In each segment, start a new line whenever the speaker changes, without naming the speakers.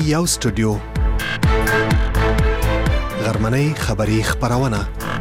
یو سټوډیو غرمنۍ خبری خبرونه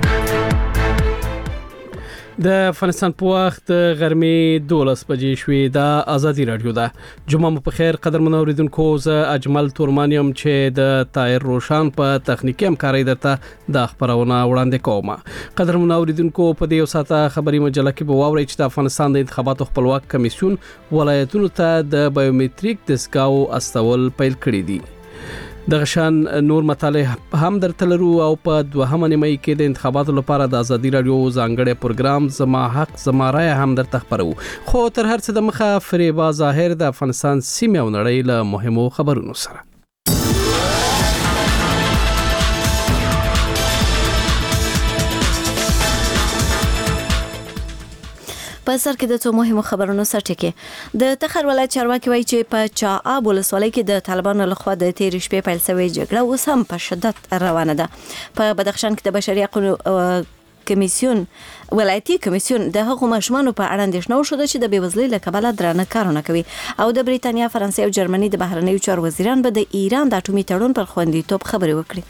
د افغانستان په وخت غرمې 12 بجې شوې د ازادي رادیو ده. جمعه مو په خیر قدر منوریدونکو. زه اجمل تورمانیم چې د طاهر روشان په تخنیکی همکاري درته د خبرونه وړاندې کوم. قدر منوریدونکو په دې ساعته خبري مجله کې به واورئ چې د افغانستان د انتخاباتو خپلواک کمیسیون ولایتونو ته د بایومټریک دستګاو استول پیل کړی دي. د غشان نور مطالعه هم درته لرو او په دوهمه نیمه کې د انتخاباتو لپاره د ازادي رادیو ځانګړي پروګرام زما حق زما رای هم درته خبرو. خو تر هر څه د مخه فریبا ظاهر د افغانستان سیمه او نړۍ له مهمو خبرونو سره.
په سر کې د څو مهمو خبرونو سرټکی د تخر ولایت چارواکي وایي چې په چااب ولسوالۍ کې د طالبانو لخوا د تیر شپې پیل شوې جګړه اوس هم په شدت روانه ده. په بدخشان کې د بشري حقوقو کمیسیون ولایتي کمیسیون د هغو ماشومانو په اړه اندېښنه وښوده چې د بېوزلۍ له کبله درانه کارونه کوي او د بریتانیا، فرانسې او جرمني د بهرنیو چارو وزیران به د ایران د اټومي تړون پر خوندیتوب خبرې وکړي.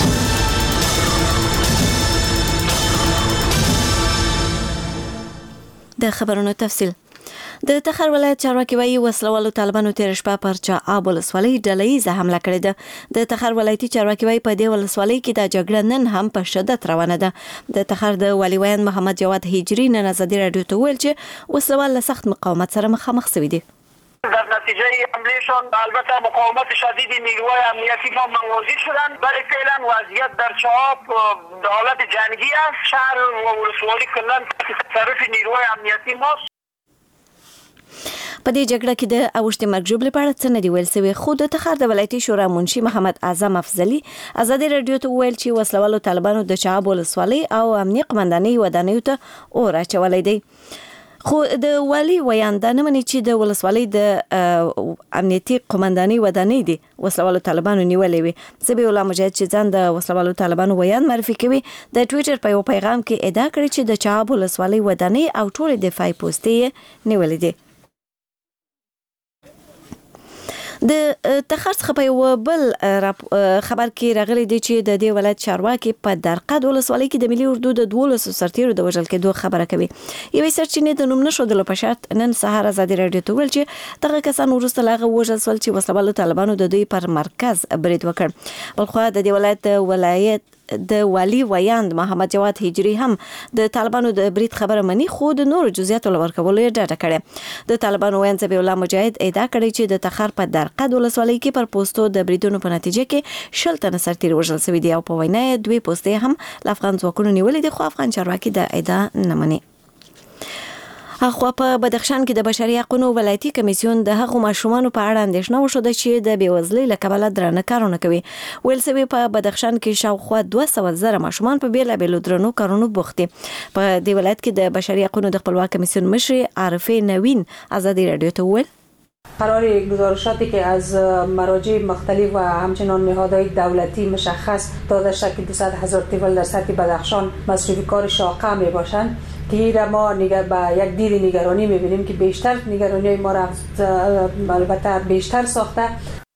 د خبرونو تفصیل. د تخر ولایت چارواکي وایي وسلوالو طالبانو تیر شپه پر چااب ولسوالۍ ډلهیزه حمله کړې ده. د تخر ولایتي چارواکي وایي په دې ولسوالۍ کې د جګړه نن هم په شدت روانه ده. د تخر د والي ویان محمد جواد هجری نن ازادي رادیو ته ویل چې وسلوال له سخت مقاومت سره مخامخ شوي دي.
در نتیجه حملهشان البته مقاومت شدید نیروهای امنیتی ما مواجه شدند، ولی فعلا وضعیت در چااب در حالت جنگی است. شهر و ولسوالی کلا تحت تصرف نیروهای امنیتی ماست.
په دې جګړه کې د اوښتې مرګ ژوبلې په اړه څه نه دي ویل شوي، خو د تخار د ولایتي شورا منشي محمد اعظم افضلي ازادي رادیو ته وویل چې وسلوالو طالبانو د چااب ولسوالۍ او امنیه قمندانۍ ودانیو ته اور اچولی دی. خو د والی ویان دا نه مني چې د ولسوالۍ د امنیتي قمندانۍ ودانۍ دي وسلوالو طالبانو نیولې وي. ذبیح الله مجاهد چې ځان د وسلوالو طالبانو ویان معرفي کوي د ټویټر په یو پیغام کې ادعا کړې چې د چااب ولسوالۍ ودانۍ او ټولې دفاعي پوستې نیولې دي. د تخر څخه په یو بل خبر کې راغلی دی چې د دې ولایت چارواکي په درقد ولسوالۍ کې د ملي اردو د 12 سرتیرو د وژل کېدو خبره کوي. یوې سرچینې د نوم نښودلو په شرط نن سهار ازادي رادیو ته ویل چې دغه کسان وروسته له هغه وژل شول چې وسلوالو طالبانو د دوی پر مرکز برید وکړ. بلخوا د دې ولایت د والی ویاند محمد جواد هجری هم د طالبانو د برید خبره مني، خو د نورو جزئیاتو ورکولو یې ډاډه کړې. د طالبانو ویاند ذبیح الله مجاهد ادعا کړې چې د تخار په درقد ولسوالۍ کې پر پوستو د بریدونو په نتیجه کې 10 تنه سرتیر وژل شوي دي او په وینا یې 2 پوستې هم له افغان ځواکونو نیولې دي، خو افغان چارواکي د ادعا نه مني. اخوا په بدخشان کې د بشري حقوقو ولایتي کمیسیون د هغو ماشومانو په اړه اندېښنه وښوده چې د بېوزلۍ له کبله درانه کارونه کوي. ویل شوي په بدخشان کې شاوخوا 200,000 ماشومان په بیلابیلو درنو کارونو بوخت دي. په دې ولایت کې د بشري حقوقو د خپلواک کمیسیون مشر عارفه نوین ازادي رادیو ته ویل
قرار گزارشاتی که از مراجع مختلف و همچنان نهادهای دولتی مشخص داده شد که 200,000 طفل در سطح بدخشان مصرف کار شاقه می باشند که این را ما با یک دید نگرانی می بینیم که بیشتر نگرانی ما را البته بیشتر ساخته.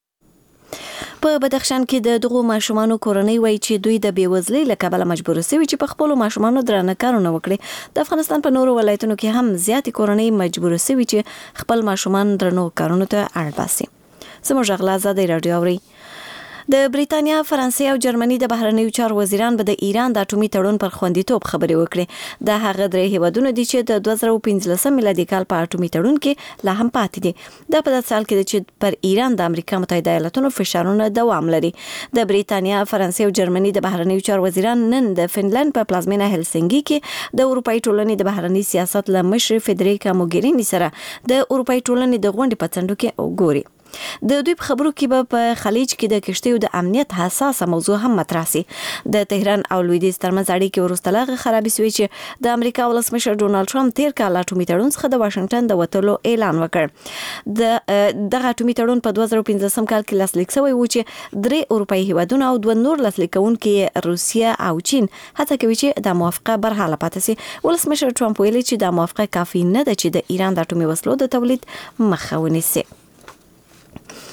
په بدخشان کې د دغو ماشومانو کورنۍ وایي چې دوی د بېوزلۍ له کبله مجبور شوي چې په خپلو ماشومانو درانه کارونه وکړي. د افغانستان په نورو ولایتونو کې هم زیاتې کورنۍ مجبور شوي چې خپل ماشومان درنو کارونو ته اړ باسي. زموږ غلا ازادي رادیو اوري. د بریتانیا، فرانسې او جرمني د بهرنیو چارو وزیران به د ایران د اټومي تړون پر خوندیتوب خبرې وکړي. د هغه درې هیوادونو دي چې د 2015 میلادي کال په اټومي تړون کې لا هم پاتې دي. دا په داسې حال کې ده چې پر ایران د امریکا متحده ایالاتونو فشارونه دوام لري. د بریتانیا، فرانسې او جرمني د بهرنیو چارو وزیران نن د فنلند په پلازمینه هلسنګي کې د اروپایي ټولنې د بهرني سیاست له مشر فدریکا موګرینی سره د اروپایي ټولنې د غونډې په څنډو کې وګوري. د دوی په خبرو کې به په خلیج کې د کشتیو د امنیت حساسه موضوع هم مطرح شي. د تهران او لویدیځ ترمنځ اړیکې وروسته له هغې خرابې شوې چې د امریکا ولسمشر ډونالډ ټرمپ تیر کال اټومي تړون څخه د واشنګټن د وتلو اعلان وکړ. دغه اټومي تړون په 2015 کال کې لاسلیک شوی و چې 3 اروپایي هیوادونه او 2 نور لاسلیک کوونکي روسیه او چین هڅه کوي چې د موافقه برحاله پاتې شي. ولسمشر ټرمپ ویلي چې د موافقه کافي نه ده چې د ایران د اټومي وسلو د تولید مخه ونیسي.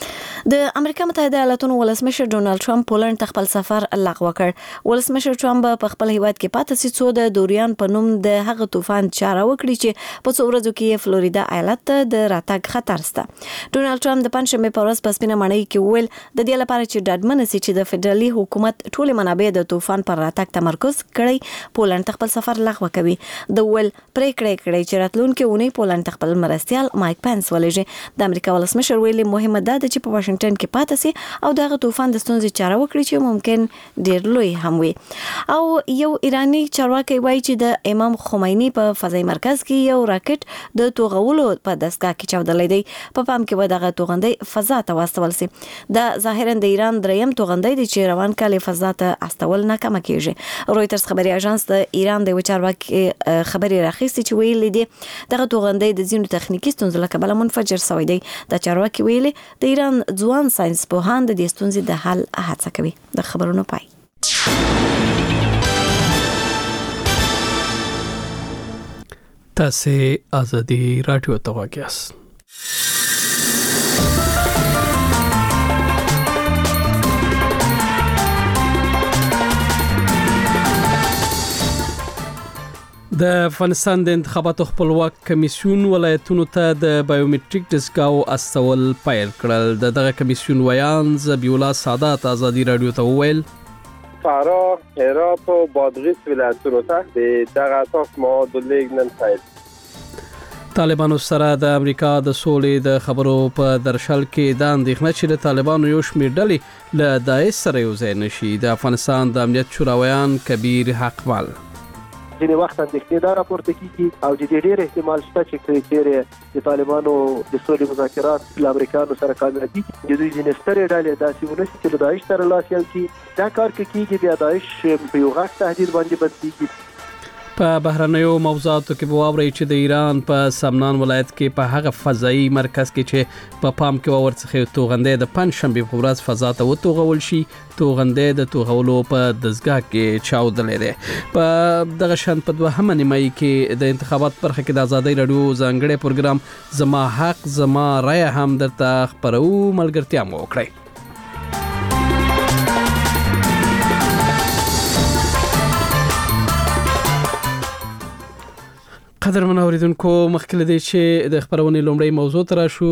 د امریکا متحده ایالاتونو ولسمشر ډونالد ټرمپ پولند ته خپل سفر لغوه کړ. ولسمشر ټرمپ په خپل هیواد کې پاتې سي څو د دوریان په نوم د هغه طوفان چاره وکړي چې په څو ورځو کې فلوریدا ایالت ته د راتګ خطر سته. ډونالد ټرمپ د پنځمه په ورځ په سپینه ماڼۍ کې ویل د دې لپاره چې ډاډمن شي چې د فدرالي حکومت ټول منابع د طوفان پر راتګ تمرکز کړي، پولند ته خپل سفر لغوه کوي. د ول پریکړه کړې چې راتلونکي اونۍ پولند ته خپل مرستيال مایک پنس ولېږي. د امریکا ولسمشر ویلي مهمه ده چې په واشنگټن کې پاتې سي او دغه طوفان د ستونزې چاره وکړي چې ممکن ډیر لوی هم وي. او یو ایرانی چارواکي وایي چې د امام خمینی په فضایي مرکز کې یو راکټ د توغولو په دستګاه کې چاودلې دی. په پام کې و دغه توغندۍ فضا ته واستول سي. د ظاهرا د ایران دریم توغندۍ دی چې روان کال فضا ته استول ناکامه کیږي. رويټرز خبري اژانس د ایران د چارواکي خبري راخیستي چې ویلي دی دغه توغندۍ د ځینو تخنیکی ستونزو له کبله منفجر شوی دی. د چارواکي ویلي د ایران ځوان ساينس پوهان د دې ستونزې د حل هڅه کوي. د خبرونو پای.
تاسو ازادي رادیو ته وګورئ. د افغانستان د انتخاباتو خپلواک کمیسیون ولایتونو ته د بایومټریک دستګاو استول پیل کړل. دغه کمیسیون ویان ذبیح الله سادات ازادي رادیو ته وویل
فراه، هرات او بادغیس ولایتونو ته د دغه اساس مواد لیږد نن پیل.
طالبانو سره د امریکا د سولې د خبرو په درشل کې د اندېښنه چې د طالبانو یو شمېر ډلې له داعش سره یو ځای نشي. د افغانستان د امنیت شوراویان کبیر حقمل
ځینې وخت اندېښنې دا راپورته کیږي او د دې ډېر احتمال شته چې چېرې د طالبانو د سولې مذاکرات له امریکایانو سره کامیابي د دوی ځینې سترې ډلې داسې ونشي چې له داعش سره لاس یو کړي. دا کار که کېږي بیا داعش په یو غټ تهدید باندې بدلېږي.
په بهرنیو موضوعاتو کې به واورئ چې د ایران په سمنان ولایت کې په هغه فضایي مرکز کې چې په پام کې ورڅخه توغندې د پنځشنبه په ورځ فضا ته وتوغول شي، توغندې د توغولو په دستګاه کې چاودلې ده. په دغه شان په دوهمه نیمایي کې د انتخابات برخه کې د ازادي رادیو ځانګړي پروګرام زما حق زما رای هم درته خبرو ملګرتیا مو وکړي. قدرمن اوریدونکو، مخکې دی چې د خبرونې لومړی موضوع تر شو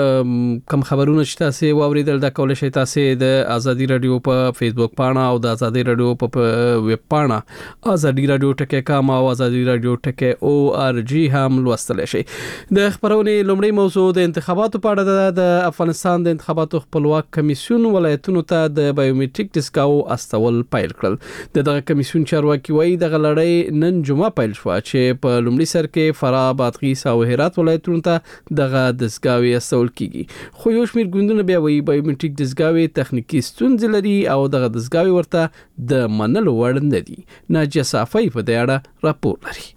کوم خبرونه چې تاسو واوریدل د کول شي تاسو د ازادي رادیو په فیسبوک پاڼه او د ازادي رادیو په ویب پاڼه ازادي رادیو ټکی کام او ازادي رادیو ټکی ORG هم لوستل شي. د خبرونې لومړی موضوع د انتخاباتو په اړه د افغانستان د انتخاباتو خپلواک کمیسیون ولایتونو ته د بایومټریک دستګاو استول پیل کړل. دغه کمیسیون چارواکي وایي د غلړۍ نن جمعه پیل شو چې په لومړي سر کې فراه، بادغیس او هرات ولایتونو ته دغه دستګاوي استول کیږي. خو یو شمېر ګوندونه بیا وایي بایومټریک دستګاوي تخنیکی ستونزې لري او دغه دستګاوي ورته د منلو وړ نه دي. ناجیه صافی په دې اړه راپور لري.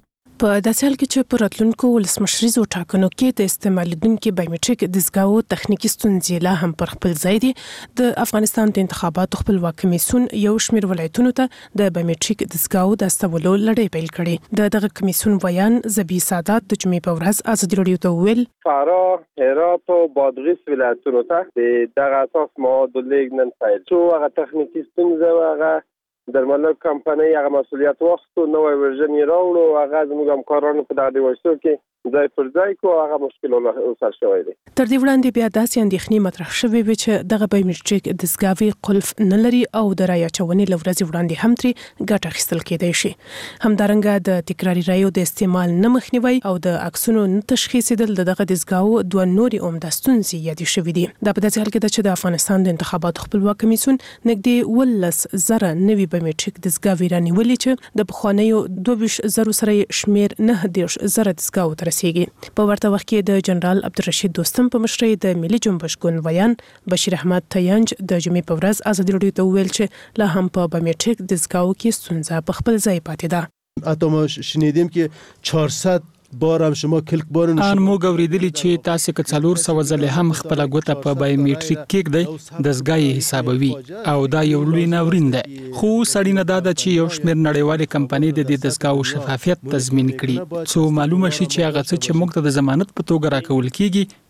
په داسې حال کې چې په راتلونکو ولسمشریزو ټاکنو کې د استعمالیدونکو بایومټریک دستګاو تخنیکی ستونزې لا هم پر خپل ځای دي. د افغانستان د انتخاباتو خپلواک کمیسیون یو شمېر ولایتونو ته د بایومټریک دستګاو د استولو لړۍ پیل کړې. دغه کمیسیون ویان ذبیح سادات د جمعې په ورځ ازادي رادیو ته ویل
فراه، هرات او بادغیس ولایتونو ته د دغه اساس مواد لیږد نن پیل شو. هغه تخنیکی ستونزې هغه درملو کمپنۍ هغه مسؤلیت واخیستو، نوې ورژن یې راوړو، هغه زموږ همکارانو په دغه ډیوایسو کې ځای پر ځای کو، هغه مشکل وسر شوی دی.
تر دې وړاندې بیا داسې اندېښنې مطرح شوې وې چې دغه بایومټریک دستګاوي قلف نه لري او د رای اچونې لورځي وړاندې هم ترې ګټه اخیستل کېدای شي. همدارنګه د تکراري رایو د استعمال نه مخنیوي او د عکسونو نه تشخیصیدل دغه دستګاو دوه نوري عمده ستونزې یادې شوې دي. دا په داسې حال کې ده چې د افغانستان د انتخاباتو خپلواک کمیسیون نږدې 1,000 نوي بایومټریک دستګاوي رانیولې چې د پخوانیو 22,000 سره شمېر 9,000 دستګاو رسیږي. په ورته وخت کې د جنرال عبدالرشید دوستم په مشرۍ د ملي جنبش ګوند ویان بشیر احمد تیانج د جمعې په ورځ ازادي رادیو ته ویل چې لا هم په بایومټریک دستګاو کې ستونزه په خپل ځای پاتې ده.
حتی ما شنیدیم که 400 بار هم شما کلک بار نشو.
ان موږ اوریدلی چې تاسو که 400 ځله هم خپل غوته په بایومټریک کې کېږدئ دستګاه حسابوي او دا یو لوی ناورین ده. خو سړی نه دا چې یو شمېر نړیوالې کمپنۍ د دې دستګاو شفافیت تضمین کړي څو معلومه شي چې هغه څه چې موږ ته د ضمانت په توګه راکول کیږي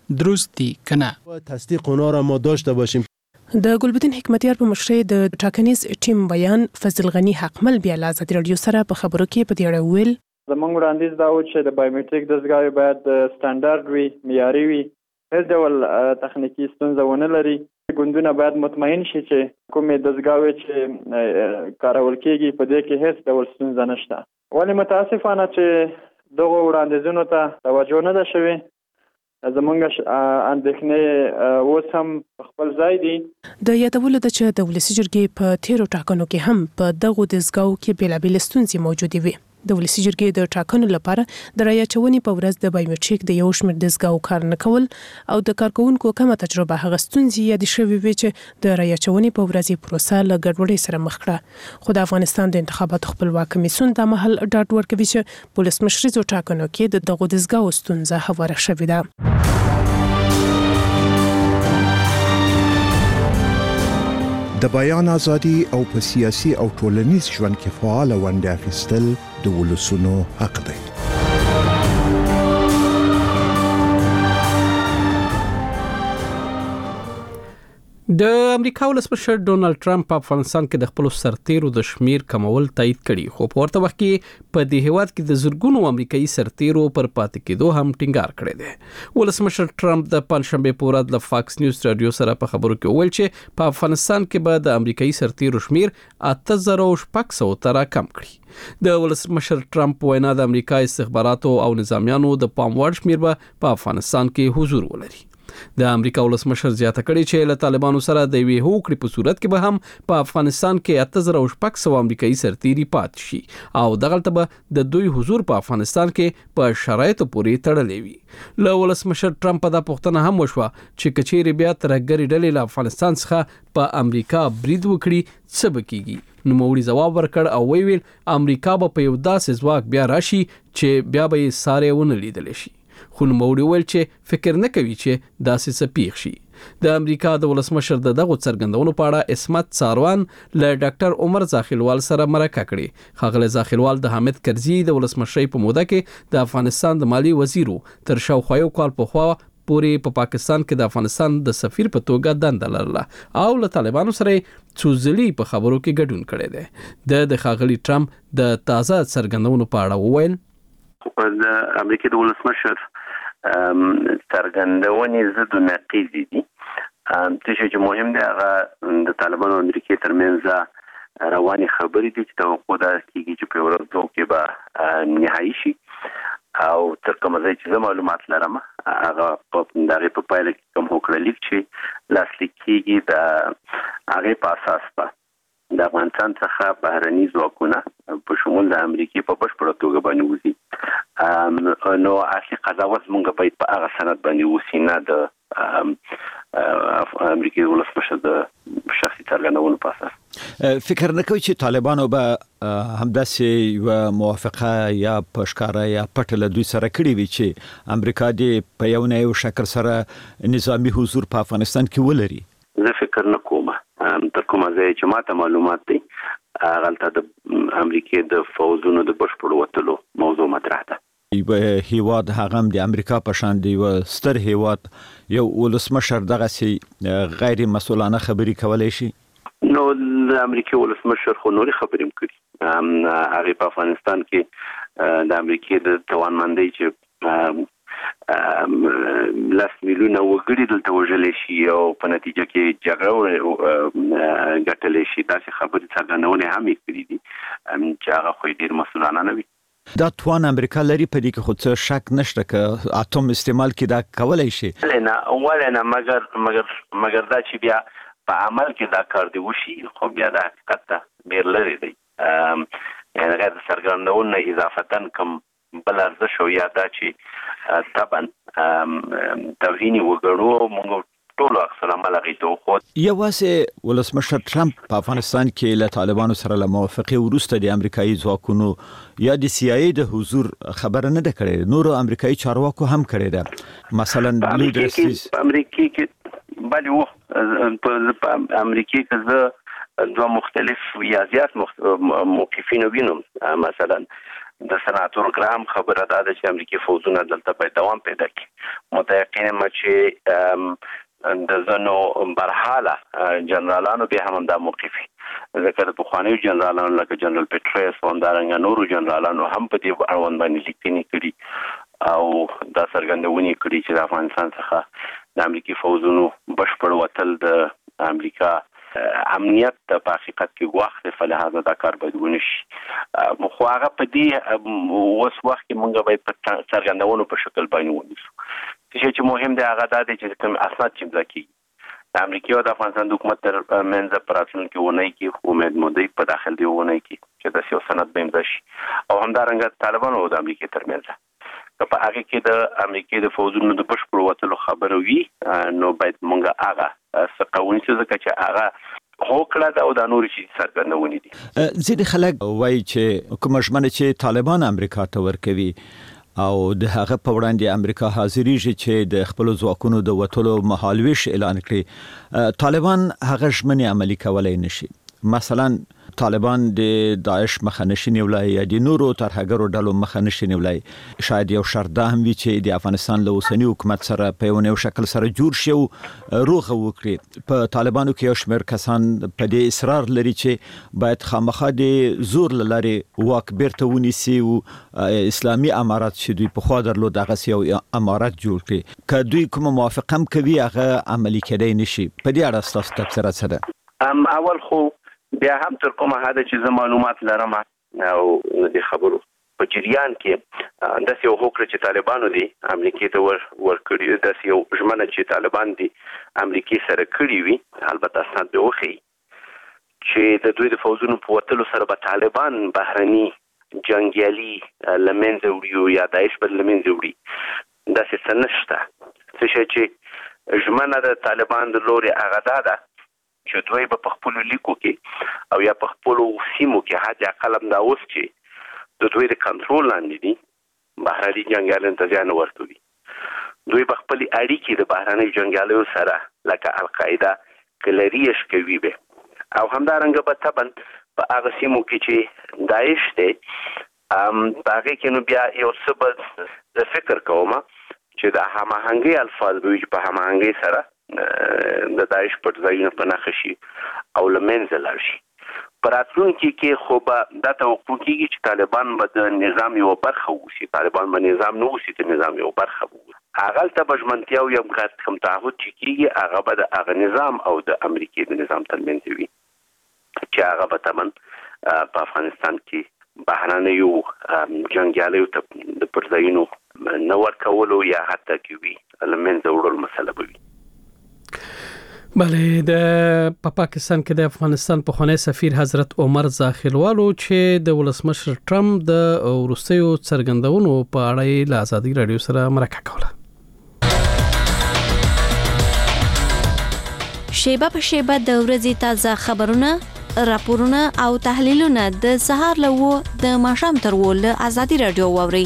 درست دي کنه.
تصدیق اونا را ما داشته باشیم.
د ګلبدین حکمتیار په مشرۍ د ټاکنیز ټیم بیان فضل غنی حقمل بیا له ازادي رادیو سره په خبرو کې په دې اړه ویل
زموږ وړاندیز دا و چې د بایومټریک دستګاوې باید سټانډارډ وي، معیاري وي، هیڅ ډول تخنیکي ستونزه ونه لري. ګوندونه باید مطمئن شي چې کومې دستګاوې چې کارول کېږي په دې کې هیڅ ډول ستونزه نشته. ولې متاسفانه چې دغه وړاندیزونو ته توجه نه ده شوې. زمونږ اندېښنې اوس هم خپل ځای دي.
د یادولو ده چې د ولسي جرګې په تیرو ټاکنو کې هم په دغو دستګاوو کې بېلابېل ستونزې موجودې وي. د ولسي جرګې د ټاکنو لپاره د رایه اچونې په ورځ د بایومټریک د یو شمېر دستګاوو کار نه کول او د کارکوونکو کمه تجربه هغه ستونزې یادې شوې وې چې د رایه اچونې په ورځ یې پروسه له ګډوډۍ سره مخ کړه. خو د افغانستان د انتخاباتو خپلواک کمیسیون دا مهال ډاډ ورکوي چې په ولسمشریزو ټاکنو کې د دغو دستګاوو ستونزه هواره شوې ده.
د بیان ازادي او په سیاسي او ټولنیز ژوند کې فعال ونډه اخیستل د ولسونو حق دی.
د امریکا ولسمشر ډونالد ټرمپ په افغانستان کې د خپل سرتیرو د شمیر کمول تایید کړي، خو په ورته وخت کې په دې هیواد کې د زرګونو امریکایي سرتیرو پر پاتې کېدو هم ټینګار کړی دی. ولسمشر ټرمپ د پنځشنبه په ورځ له فاکس نیوز رادیو سره په خبرو کې وویل چې په افغانستان کې به د امریکایي سرتیرو شمیر 8600 تر کم کړي. د ولسمشر ټرمپ وینا د امریکا استخباراتو او نظامیانو د پام وړ شمیر به په افغانستان کې حضور ولري. د امریکا ولسمشر زیاته کړي چې له طالبانو سره د وی هوکړې په صورت کې به هم په افغانستان کې 8600 امریکایي سرتیري پات شي او دغلته به د دوی حضور په افغانستان کې په شرایطو پورې تړلې وي. له ولسمشر ټرمپ دا پوښتنه هم وشوه چې کچېرې بیا ترهګرې ډلې له افغانستان څخه په امریکا برید وکړي څه به کیږي. نوموړي ځواب ورکړ او ویل امریکا به په یو داسې ځواک بیا راشي چې بیا به یې ساري ونه لیدل شي. خو نوموړي ویل چې فکر نه کوي چې داسې څه پیښ شي. د امریکا د ولسمشر دغه څرګندونو په اړه اسمت ساروان له ډاکټر عمر زاخیلوال سره مرکه کړې. ښاغلی زاخیلوال د حامد کرزي د ولسمشرۍ په موده کې د افغانستان د مالی وزیر تر شاوخوا یو کال پخوا پورې په پاکستان کې د افغانستان د سفیر په توګه دنده لرله او له طالبانو سره څو ځلې په خبرو کې ګډون کړی دی. د ښاغلي ټرمپ د تازه څرګندونو په اړه وویل
د امریکا د ولسمشر څرګندونې ضد او نقیض دي. چې مهم دی هغه د طالبانو او امریکا ترمنځ رواني خبرې دي چې توقع ده کېږي چې په ورځو کې به نهایي شي او تر کومه ځای چې معلومات لرم هغه په دغه په پایله کې کوم هوکړه لیک چې لاسلیک کېږي د هغه په اساس به د افغانستان څخه بهرني ځواکونه په شمول د امریکا په بشپړه توګه باندې وځي. نو اصلي قضاوت مونږ باید په هغه سند باندې وسی نه د امریکا ولسمشر د شخصي څرګندونو په اساس.
فکر نه کوي چې طالبانو به همداسې یو موافقه یا پښکارا یا پټ له دوی سره کړی وي چې امریکا دې په یو نه یو شکل سره نظامی حضور په افغانستان کې ولري؟
زه فکر نه کوم. تر کومه ځای چې ماته معلومات دي هغه د امریکا د فوزونو د بشپړ وټلو موضوع مطرح ده.
یو هیواد هغه د امریکا په شان دی یو ستر هیواد یو ولسمشر دغه سي غیر مسؤلانه خبري کولای شي؟
نو د امریکا ولسمشر خو نوري خبرې کوي. هغه په افغانستان کې د امریکا د توانمندۍ چې 10 میلیونه وګړي دلته وژل شي او په نتیجه کې جګړه ګټل شي داسې خبرې څرګندونه هم کړې دي چې هغه خو ډیر مسؤلانه نه وي.
دا توان امریکا لري په دې کې خو څه شک نشته چې اټوم استعمال کې دا کولای شي.
نه مګر دا چې بیا په عمل کې دا کار دی وشي خو بیا د حقیقت ته ډیر لري دی. یعنی غیر څرګندونه اضافه کوم بل ارزښت او یا دا چې طبعا توهین وګړو موږ ټول اکثر عمل غیته خو
یوازې ولسمشر ټرمپ په افغانستان کې له طالبانو سره له موافقه وروسته د امریکایي ځواکونو یا د سی آی ای د حضور خبره نه ده کړې. نورو امریکایي چارواکو هم کړې ده. مثلا
امریکا کې باندې په امریکا کې زه دوه مختلف یا زیات موقفین وینم. مثلا د سناتور ګرام خبره ده چې امریکایي فوجونه دلته په دوام پیدا کړي. متأکد یم چې د زنو برحاله جنرالانو به هم دا موقفي ذکر په خواني جنرالانو لکه جنرال پټریس او دارنګ نورو جنرالانو هم په دې اړوند باندې لیکنې کړي او دا څرګندونې کړي چې د افغانستان څخه د امریکایي فوجونو بشپړ وتل د امریکا امنیت په حقیقت کې وخت په لحاظ دا کار باید ونشي. خو هغه په دې اوس وخت کې موږ باید په څرګندونو په شکل باندې ونیسو. چې مهم دی هغه دا دی چې کوم اسناد چې ځکه د امریکا او د افغانستان حکومت تر منځ پراتون کې ونی کې امید مودي په داخل دی ونی کې چې د سیاست سند بیم دشي او همدارنګه طالبانو او د امریکا ترمنځ په هغه کې د امریکا د فوجونو د بشپړ وتلو خبره وی نو باید مونږه هغه څه ځکه چې هغه هوکړه دا او د نور شي څرګندونې دي.
ځینې خلک وایي چې کوم ژمنه چې طالبان امریکا ته ورکوي او د هغه په وړاندې امریکا حاضرېږي چې د خپل ځواکونو د وټولو مهالويش اعلان کړي، طالبان هغه ژمنې عملي کولای نشي. مثلا طالبان د داعش مخه نشي نیولای یا د نورو ترهګرو ډلو مخه نشي نیولای. شاید یو شرط ده هم وي چې د افغانستان له اوسنی حکومت سره په یو شکل سره جوړ شي او روغه وکړي. په طالبانو کې یو شمېر کسان په دې اصرار لري چې باید خامخا د زور لارې واک بیرته ونیسي او اسلامي امارات چې دوی په خوا درلود هغه یو امارات جوړ کړي. که دوی کوم موافقه هم کوي هغه عملي کېدای نشي. په دې اړه تاسو تبصره څه ده؟
اول خو بیا هم تر کومه حد چې زه معلومات لرم او د خبرو په جریان کې د یو هوکړه چې طالبانو دي امریکای ته ورکړي، د یو ژمنه چې طالبان دي امریکای سره کړی وي، البته اسناد به وخی چې د دوی د فوجونو په وتلو سره به طالبان بهرني جنگیالي لمنځه وړي یا داعش په لمنځه وړي. دا څه نشته. څه چې ژمنه د طالبان د لوري هغه ده چې دوی په خپل لیکو کې او یا په خپل سیمو کې حد اقل دا اوس چې د دوی د کنټرول لاندې دي بهرني جنگیالو ته ځان ورکوي. دوی په خپل اړیکې د بهرني جنگیالو سره لکه القاعده کلریش کوي به او همدارنګه په تبن په هغه سیمو کې چې داعش دی هغه کې نو بیا یو څه د فکر کوم چې د هماهنګي الفاظ به په هماهنګي سره د داعش پر ځایونه پناه شي او لمنځه لاړ شي. پراتلونکي کې خو به دا توقع کیږي چې طالبان به د نظام یو برخه وسی. طالبان به نظام نه وسی، ته نظام یو برخه وي. هغه ته بجمنتیا او یم کوم تعهد چې کیږي هغه به د هغه نظام او د امریکای د نظام ترمنځ وي چې هغه به تمن په افغانستان کې بهرانه یو جنگیالو ته د پرځایونو نور کولو یا حتی کې وي لمنځه وړل مسله وي.
بله، د پاکستان کې د افغانستان پخوانی سفیر حضرت عمر زاخیلوالو چې د ولسمشر ټرمپ د وروستیو څرګندونو په اړه له ازادي رادیو سره مرکه کوله.
شیبه په شیبه د ورځې تازه خبرونه، راپورونه او تحلیلونه د سهار له د ماښام تر ول ازادي رادیو ووري.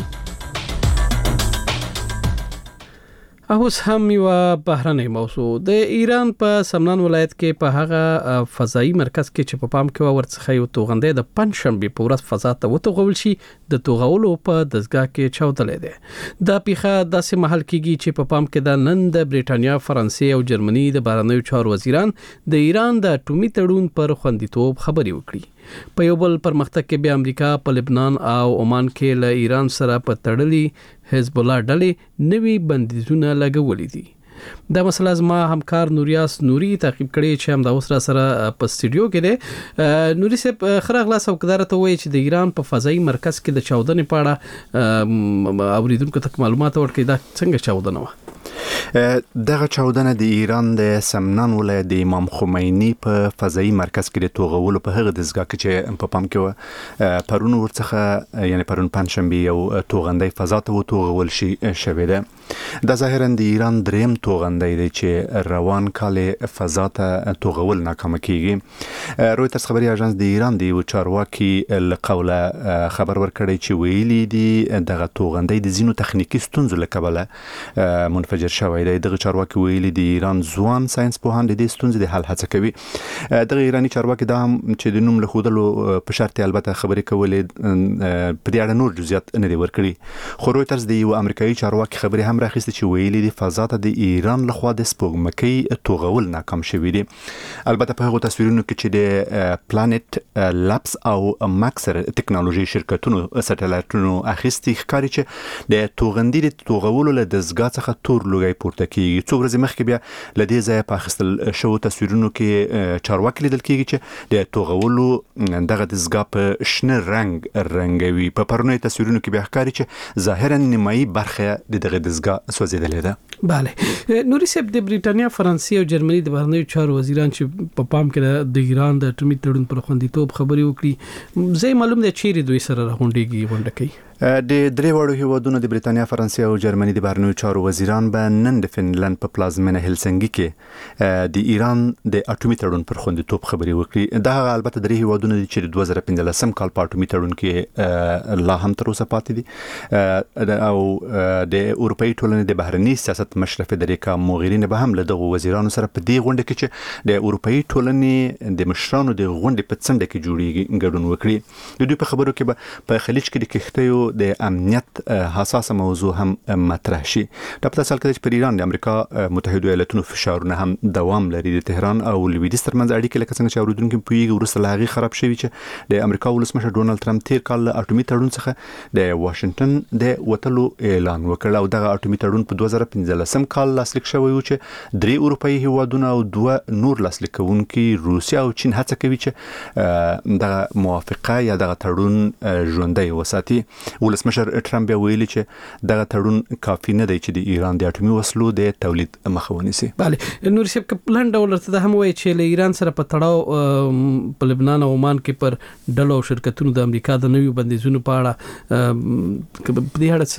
اوس هم یو بهرنۍ موضوع د ایران په سمنان ولایت کې په هغه فضایی مرکز کې چې په پام کې ورڅخه یو توغندې د پنځشنبه په ورځ فضا ته وتوغول شي د توغولو په دزګه کې چاودلې ده. دا پیخه داسې محل کېږي چې په پام کې د نن د بریټانیا، فرانسې او جرمني د بهرنیو چارو وزیران د ایران د اټومي تړون پر خوندیتوب خبرې وکړي. په یو بل پرمختګ کې به امریکا په لبنان او عمان کې له ایران سره په تړلي حزب الله ډلې نوي بندیزونه لګولې دي. دا مسله زما همکار نوریاس نوري تعقیب کړي چې هم دا اوس را سره په سټوډیو کې دی. نوري صاحب خره غلاس او کدارته وایي چې د ایران په فضایی مرکز کې د چاودنې په اړه اوریدونکو ته معلومات ورکړي. دا څنګه چاودنه و؟
دغه چاودنه د ایران د سمنان ولایت د امام خمینی په فضایی مرکز کې د توغولو په هغه دزګه کې چې په پام کې پرون ورڅخه یعنی پرون پنځشنبه یو توغندې فضا ته وتوغول شوې ده. د ظاهرا د ایران دریم توغندې دی چې روان کال فضا ته توغول ناکام کیږي. رویترز خبري اژانس د ایران دی او چارواکي لقوله خبر ورکړی چې ویلي دي دغه توغندې د زینو تخنیکی ستونزو له کبله منفجر شوی شوی دی. دغه چارواکي ویلي د ایران ځوان ساينس پوهان د دې ستونزې د حل هڅه کوي. دغه ایرانی چارواکي دا هم چې د نوم له خودلو په شرط البته خبرې کولې په دې اړه نور جزئیات نه دی ورکړي. خو رويټرز د یو امریکایي چارواکي خبرې هم راخیستې چې ویلي د فضا ته د ایران لخوا د سپوږمکۍ توغول ناکام شوی دی. البته په هغه تصویرونو کې چې د پلانټ لابس او ماکسر ټیکنالوژي شرکتونو سټلایټونو اخیستي ښکاري چې د توغندي د توغولو له دزګا څخه تور لوګي پورته کیږي. څو ورځې مخکې بیا ل دې ځای په اخیستل شو تصویرونو کې چارواکي لیدل کیږي چې د توغولو دغه دزګا په شنه رنګوي. په پرونی تصویرونو کې بیا ښکاري چې ظاهرا نیمایي برخه د دغه دزګا سوځیدلې ده.
bale نوري سیب د بریټانیا، فرانسې او جرمني د بهرنیو چارو وزیران چې په پام کې د ایران د اټومي تړون پر خوندیتوب خبرې وکړي. زه معلوم ده چې دوی سره راغونډيږي غونډه کوي.
د درې وړو هیوادونو د بریټانیا، فرانسې او جرمني د بهرنیو چارو وزیران به نن د فنلند په پلازمینه هلسنګي کې د ایران د اټومي تړون پر خوندیتوب خبرې وکړي. دا البته درې هیوادونو دي چې 2015 کال په اټومي تړون کې لا هم تر اوسه پاتې دي او د اروپאי ټولنې د بهرنی سیاست مشرف فدریکا موغرینی به هم له دغه وزیرانو سره په دې غونډه کې چې د اروپאי ټولنې د مشرانو د غونډې په څنډه کې جوړیږي ګډون وکړي. د دوی په خبرو کې په خلیج کې د کښتیو د امنیت حساسه موضوع هم مطرح شي. دا په تاسو کې چې پر ایران د امریکا متحده ایالاتونو فشارونه هم دوام لري. د تهران او لویدیځ ترمنځ اړیکې لکه څنګه چې اوریدونکو پویږي ورسره لاغي خراب شوی چې د امریکا ولسمشر ډونالد ترامپ تیر کال اټومي تړون څخه د واشنگټن د وټلو اعلان وکړ او دغه اټومي تړون په 2015 کال لاسلیک شوی و چې درې اروپאי هیوادونه او دوه نور لاسلیک کوونکي روسیا او چین هڅه کوي چې دغه موافقه یا دغه تړون ژوندۍ وساتي. ولسمشر ټرمپ ویلي چې دغه تړون کافي نه دی چې د ایران د اټومي وسلو د تولید مخه ونیسي.
bale نور شپ کپلان ډول ته هم وایي چې له ایران سره په تړاو په لبنان او عمان کې پر ډلو شرکتونو د امریکا د نویو بندیزونو په اړه په دې اړه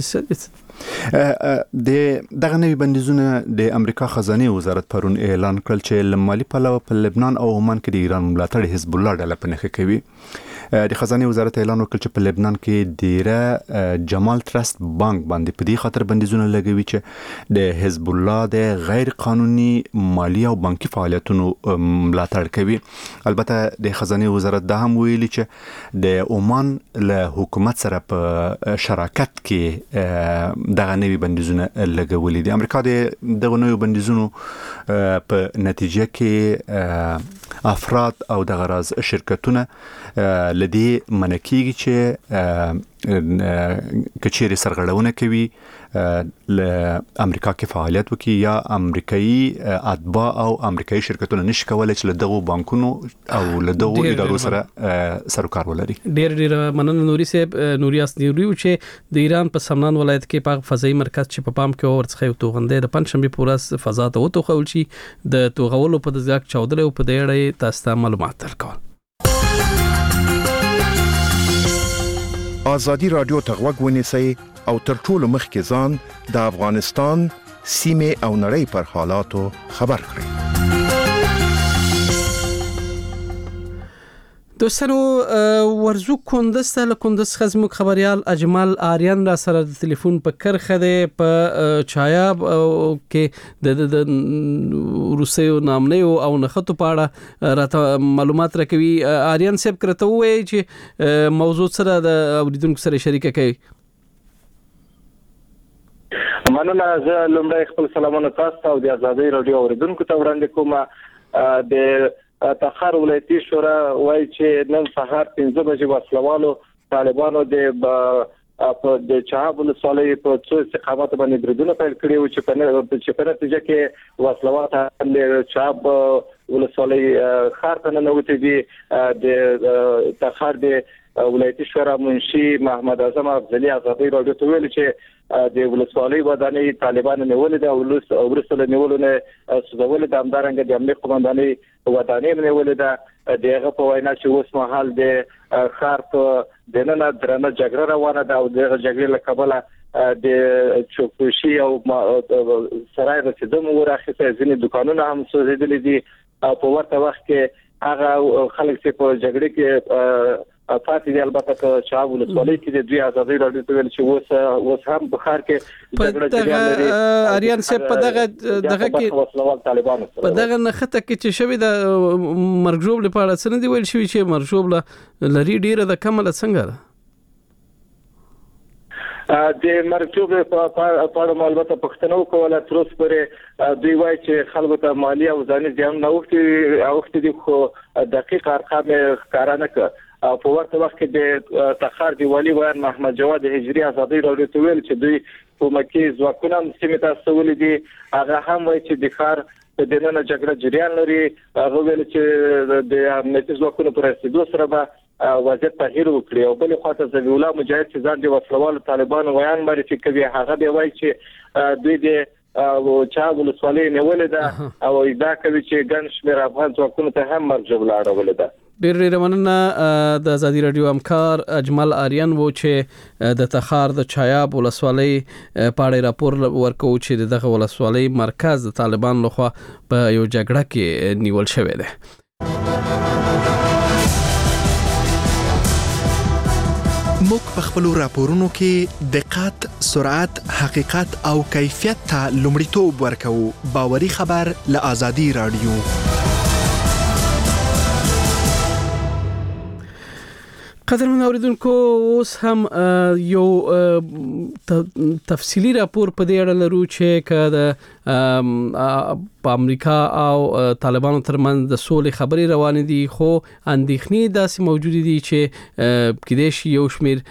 څه
د دغه نوی بندیزونه د امریکا خزانه وزارت پرون اعلان کړل چې لمالي پلو په لبنان او عمان کې د ایران ملاتړ حزب الله ډله په نخښه کوي. د خزانه وزارت اعلان وکړ چې په لبنان کې ډیره جمال ترست بانک باندې په دې خاطر بندیزونه لګوي چې د حزب الله د غیر قانوني مالی او بانکي فعالیتونو ملاتړ کوي. البته د خزانه وزارت دا هم ویلي چې د عمان له حکومت سره په شراکت کې دغه نوی بندیزونه لګولي دي. امریکا د دغه نوی بندیزونو په نتیجه کې افراد او دغه راز شرکتونه لدی منکیږي چې کچېری سرغړونه کوي ل امریکا کې فعالیت وکړي یا امریکایي اتباع او امریکایي شرکتونه نشي کولای چې له دغه بانکونو او له دغه ادارو سره سروکار ولري.
ډېر مننه نوري صاحب. نوري اسنیوري چې د ایران په سمنان ولایت کې په فضایي مرکز چې په پام کې ورڅخه یو توغندې د پنځشنبه پورس فضا ته وتوخول شي د توغولو په دزګ چودل او په دې اړه تاسو معلومات درکول.
آزادی رادیو ته غوږ ونیسئ او تر ټولو مخکې ځان د افغانستان سیمې او نړۍ پر حالاتو خبر کړئ.
دوستانو ورزو کندز ته له کندز خزمو خبريال اجمل آریان را سره د ټلیفون په کرخه ده په چایاب کې د روسیو نامنه او نخټو پاړه راته معلومات راکوي. آریان صاحب کرته وایي چې موضوع سره د اوریدونکو سره شریک کوي.
مننه. زه لومړی خپل سلامونه تاسو او د آزادۍ رادیو اوریدونکو ته وړاندې کوم. د تخار ولایتي شورا وایي چې نن سهار 5 بجې وسلوالو طالبانو د چاب ولسوالۍ په څو استقامت باندې بریدونه پیل کړي او چې په نتیجه کې وسلوات د چاب ولسوالۍ خار ته ننوتې دي. د تخار د ولایتي شورا منشي محمد اعظم افضلی آزادۍ رادیو ته ویل چې د ولسوالۍ ودانۍ طالبانو نیولې ده او ورسره نیولونه سوزول د امدارنګ د امنیت قومندانۍ ودانۍ نیولې ده. دغه په وینا چې اوس مهال د خار په دننه درنه جګړه روانه ده او دغه جګړې له کبله د چوکوشي او سرای رسیدم ورخصه ځینې دکانونه هم سوځېدلې دي. په ورته وخت کې هغه خلک چې په جګړه کې پاتې دی. البته که چا ولسوالۍ کې د دوی ازادي راډیو ته ویل چې اوس هم بخار کې
جګړه جریان لري. اریان صاحب په دغه کې
وسلوال طالبانو سره
په دغه نخته کې چې شوی د مرګ ژوبل په اړه څه نه دی ویل شوی چې مرګ ژوبل لري ډیره د کمله څنګه ده
د مرکوب په اړه البته پښتنو کوله تر اوسه پورې دوی وایي چې خلکو ته مالی او ځاني زیان نه اوختي دي خو دقیق ارقام ښکاره نه کړ. په ورته وخت کې د تخار دی والي وایي محمد جواد هجری ازادي راډیو ته ویل چې دوی په مکه ځواکونه سیمه تاسو ولې دي هغه هم وایي چې د خار په دننه جګړه جریان لري. هغه ویل چې د امنیتي ځواکونو پر رسیدو سره به وضعیت تغییر وکړي او بل خواته ذبیح الله مجاهد چې ځان د وسلوالو طالبانو ویان معرفي کوي هغه دی وایي چې دوی د چا ولسوالۍ نیولې ده او ادعا کوي چې ګڼ شمېر افغان ځواکونو ته هم مرګ ژوبله اړولې ده.
ډېر مننه. د ازادي راډیو همکار اجمل آریان وو چې د تخار د چایاب ولسوالۍ په اړه راپور ورکو چې دغه ولسوالۍ مرکز د طالبان لخوا په یو جګړه کې نیول شوی دی.
موږ په خپل راپورونو کې دقت، سرعت، حقیقت او کیفیت ته لومړیتوب ورکوو. باوري خبر له ازادي راډیو.
قدرمن اوریدونکو اوس هم یو تفصیلی راپور په دې اړه لرو چې په امریکا او طالبانو ترمنځ د سولې خبرې روانې دي خو اندېښنې داسې موجود دي چې کېدای شي یو شمېر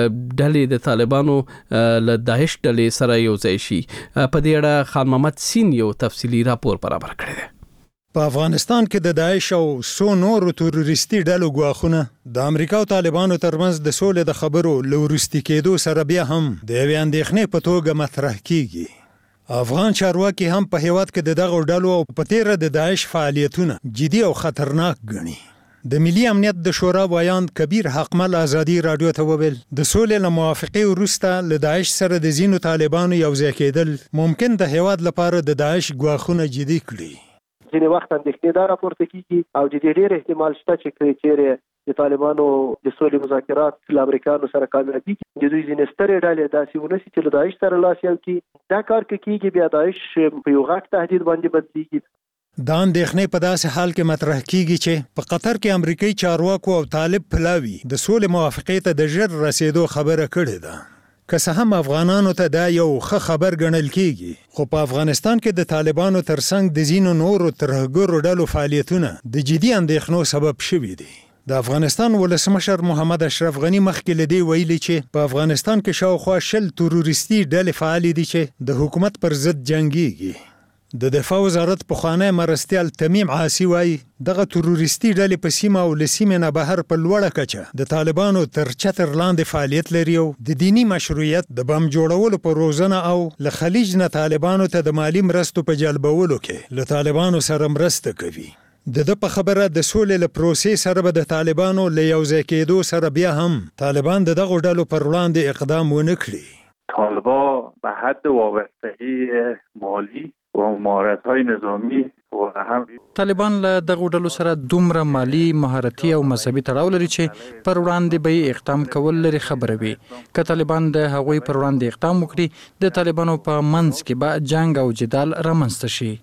ډلې د طالبانو له داعش ډلې سره یو ځای شي. په دې اړه خان محمد سین یو تفصیلی راپور برابر کړی دی.
په افغانستان کې د داعش او سو نورو تروریستي ډلو ګواښونه د امریکا او طالبانو ترمنځ د سولې د خبرو لورستي کېدو سره بیا هم د یوې اندېښنې په توګه مطرح کیږي. افغان چارواکي هم په هیواد کې د دغو ډلو او په تیره د داعش فعالیتونه جدي او خطرناک ګڼي. د ملي امنیت د شورا وایاند کبیر حقمل ازادي راډیو ته وویل د سولې له موافقې وروسته له داعش سره د ځینو طالبانو یو ځای کېدل ممکن د هیواد لپاره د داعش ګواښونه جدي کړي.
ځینې وخت اندېښنې دا راپورته کیږي او د دې ډېر احتمال شته چې چیرې د طالبانو د سولې مذاکرات له امریکایانو سره کامیابي د دوی ځینې سترې ډلې داسې ونسي چې له داعش سره لاس یو کړي. دا کار کېږي بیا داعش په یو غټ تهدید باندې بدلېږي.
دا اندېښنې په داسې حال کې مطرح کیږي چې په قطر کې امریکایي چارواکو او طالب پلاوي د سولې موافقې ته د ژر رسیدو خبره کړې ده. که څه هم افغانانو ته دا یو ښه خبر ګڼل کیږي خو په افغانستان کې د طالبانو ترڅنګ د ځینو نورو ترهګرو ډلو فعالیتونه د جدي اندېښنو سبب شوي دي. د افغانستان ولسمشر محمد اشرف غنی مخکې له دې ویلي چې په افغانستان کې شاوخوا 10 تروریستي ډلې فعال دي چې د حکومت پر ضد جنگيږي. د دفاع وزارت پخوانی مرستیال تمیم عاصی وایي دغه تروریستي ډلې په سیمه او له سیمې نه بهر په لوړه کچه د طالبانو تر چتر لاندې فعالیت لري او د دینی مشروعیت د بم جوړولو په روزنه او له خلیج نه طالبانو ته د مالی مرستو په جلبولو کې له طالبانو سره مرسته کوي. د په خبره د سولې له پروسې سره به د طالبانو له یو ځای کېدو سره بیا هم طالبان دغه ډلو پر وړاندې اقدام ونه کړي.
طالبان به حد وابستگی مالی و مهارت‌های نظامی و هم
طالبان له دغه ډلو سره دومره مالی مهارتي او مذهبي تړاو لري چې پر وړاندې به اقدام کول لري خبره وي. که طالبان د هغوی پر وړاندې اقدام وکړي د طالبانو په منځ کې به جنگ او جدال رامنځته شي.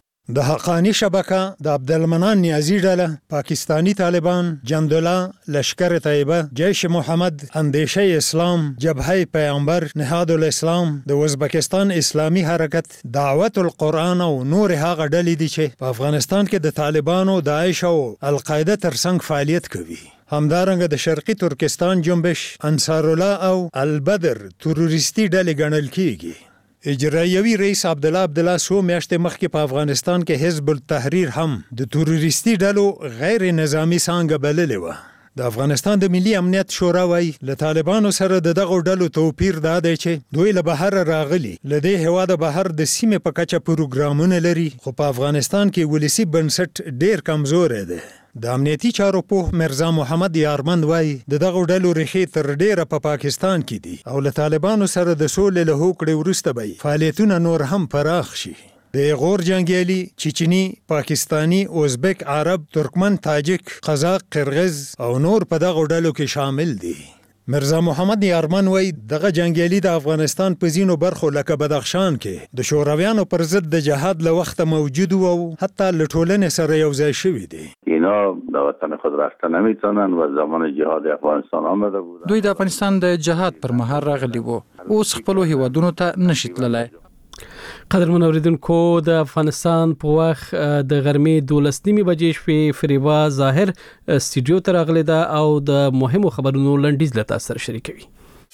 د حقانی شبکه د عبدالمنان نیازی ډله، پاکستانی طالبان، جندوله، لشکر طیبه، جیش محمد، اندیشه اسلام، جبهه پیامبر، نهاد الاسلام، د ازبکستان اسلامی حرکت، دعوت القرآن او نور هغه ډلې دي چې په افغانستان کې د طالبانو، داعش او القاعده ترڅنګ فعالیت کوي. همدارنګه د شرقي ترکستان جنبش، انصار الله او البدر تروریستي ډلې ګڼل کیږي. اجرایوي رئیس عبدالله سو میاشتې مخکې په افغانستان کې حزب التحریر هم د تروریستي ډلو غیر نظامی څانګه بللې وه. د افغانستان د ملي امنیت شورا وایي له طالبانو سره د دغو ډلو توپیر دا دی چې دوی له بهر راغلي له دې هېواده بهر د سیمې په کچه پروګرامونه لري خو په افغانستان کې ولسي بنسټ ډیر کمزوری دی. د امنیتي چارو پوه مرزا محمد یارمند وایي د دغو ډلو ریښې تر ډیره په پاکستان کې دي او له طالبانو سره د سولې له هوکړې وروسته به فعالیتونه نور هم پراخ شي. د غور جنگیالي، چچنی، پاکستانی، ازبک، عرب، ترکمن، تاجک، قزاق، قرغیز او نور په دغه ډلو کې شامل دي. مرزا محمد یارمن وای دغه جنگیالي د افغانستان په ځینو برخو لکه بدخشان کې د شورویانو پر ضد د جهاد له وخته موجود وو، حتی له ټولنې سره یو ځای شوي دي.
اینا د وطن خود رفته نمیتونن و زمان جهاد افغانستان آمده بودن.
دوی د افغانستان د جهاد پر مهال راغلي وو، اوس خپل هیوادونو ته نشي تللی.
قدرمن اوریدونکو، د افغانستان په وخت د غرمې 12:30 بجې شوې فریبا ظاهر استودیو ته راغلی ده او د مهمو خبرونو لنډیز له تاسو سره شریکوي.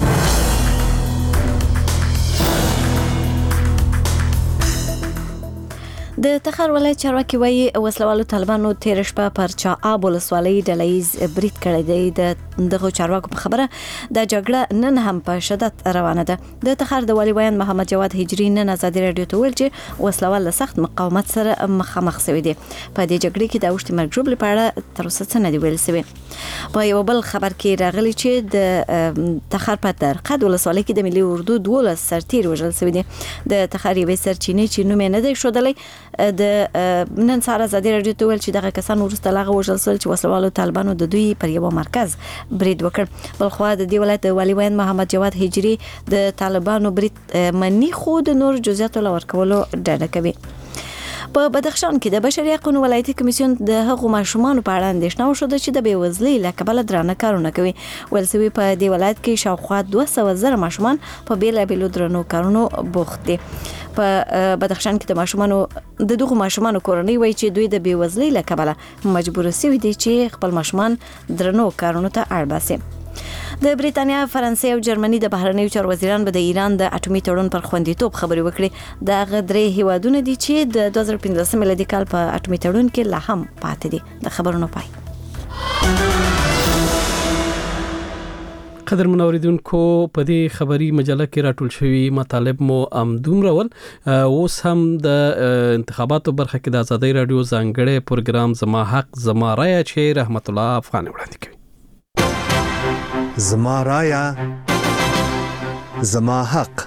د تخار ولایت چارواکي وایي وسلوالو طالبانو تیر شپه پر چااب ولسوالۍ ډلهیز برید کړی دی. دغه چارواکو په خبره د جګړه نن هم په شدت روانه ده. د تخار د والي ویان محمد جواد هجری نن ازادي رادیو ته ویل چې وسلوال له سخت مقاومت سره مخامخ شوی دی. په دې جګړه کې د اوښتي مرګ ژوبل په اړه تر اوسه څه نه دی ویل شوی. په یو بل خبر کې راغلی چې د تخار په درقد ولسوالۍ کې د ملي اردو 12 سرتیر وژل شوی دی. د تخار یوې سرچینې چې نوم یې نه دی ښودلی د نن سهار ازادي رادیو ته ویل چې دغه کسان وروسته لاغه وژل شول چې وسلوالو طالبانو د دوی پر یو مرکز برید وکړ. بلخوا د دې ولایت د والي ویان محمد جواد هجری د طالبانو برید منی خو د نور جزئیاتو لورکولو ډاډه کوي. په بدخشان کې د بشري حقوقو ولایتي کمیسیون د هغو ماشومانو په اړه اندېښنه وښوده چې د بېوزلۍ له کبله درانه کارونه کوي. ویل شوي په دې ولایت کې شاوخوا 200,000 ماشومان په بېلابېلو درنو کارونو بوخت دي. په بدخشان کې د دغو ماشومانو کورنۍ وایي چې دوی د بېوزلۍ له کبله مجبور شوي دي چې خپل ماشومان درنو کارونو ته اړ باسي. د بریتانیا، فرانسې او جرمني د بهرنیو چارو وزیران به د ایران د اټومي تړون پر خوندیتوب خبرې وکړي. دغه درې هیوادونه دي چې د 2015 میلادي کال په اټومي تړون کې لا هم پاتې دي. د خبرونو پای.
قدرمن اوریدونکو، په دې خبري مجله کې راټول شوی مطالب مو دومره ول. اوس هم د انتخاباتو برخه کې د ازادي رادیو ځانګړی پروګرام زما حق زما رایه چې رحمت الله افغان وړاندې کوي.
زما رایه زما حق.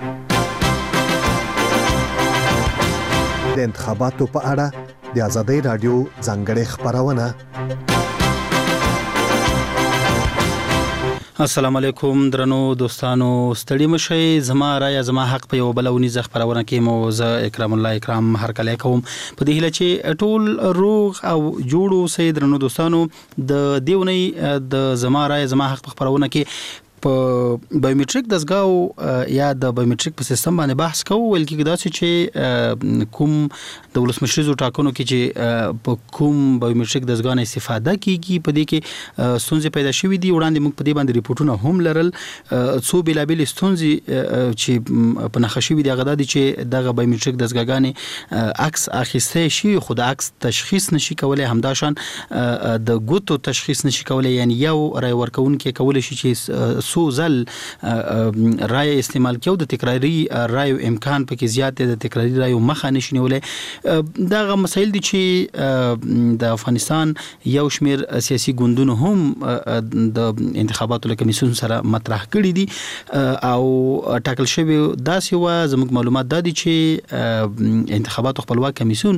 د انتخاباتو په اړه د ازادي رادیو ځانګړی خبرونه.
السلام علیکم درنو دوستانو، ستړي مشئ. زما رایه زما حق په یو بلونی خبرونه کې مو زه اکرام الله اکرام هرکلی کوم په دې هیله چې ټول روغ او جوړو سي. درنو دوستانو، د دیونی د زما رایه زما حق په خبرونه کې په بایومټریک دستګاو یا د بایومټریک په سیستم باندې بحث کوو. ویل کېږي داسې چې کوم د ولسمشریزو ټاکنو کې چې په کوم بایومټریک دستګاه نه استفاده کیږي په دې کې ستونزې پیدا شوې دي. وړاندې موږ په دې باندې ریپورتونه هم لرل. څو بېلابېلې ستونزې چې په نښه شوې دي هغه دا دي چې دغه بایومټریک دستګاګانې عکس اخیستی شي خو د عکس تشخیص نشي کولی، همداشان د ګوتو تشخیص نشي کولی. یعنی یو رای ورکوونکی کولی شي چې څو ځل رای استعمال کیو، د تکراری رای امکان پکې زیات دی، د تکراری رای مخه نشي نیولې. دغه مسایل دي چې د افغانستان یو شمیر سیاسي ګوندونو هم د انتخاباتو له کمیسیون سره مطرح کړي دي او ټاکل شوی داسې و. زموږ معلومات دا دي چې انتخاباتو خپلواک کمیسیون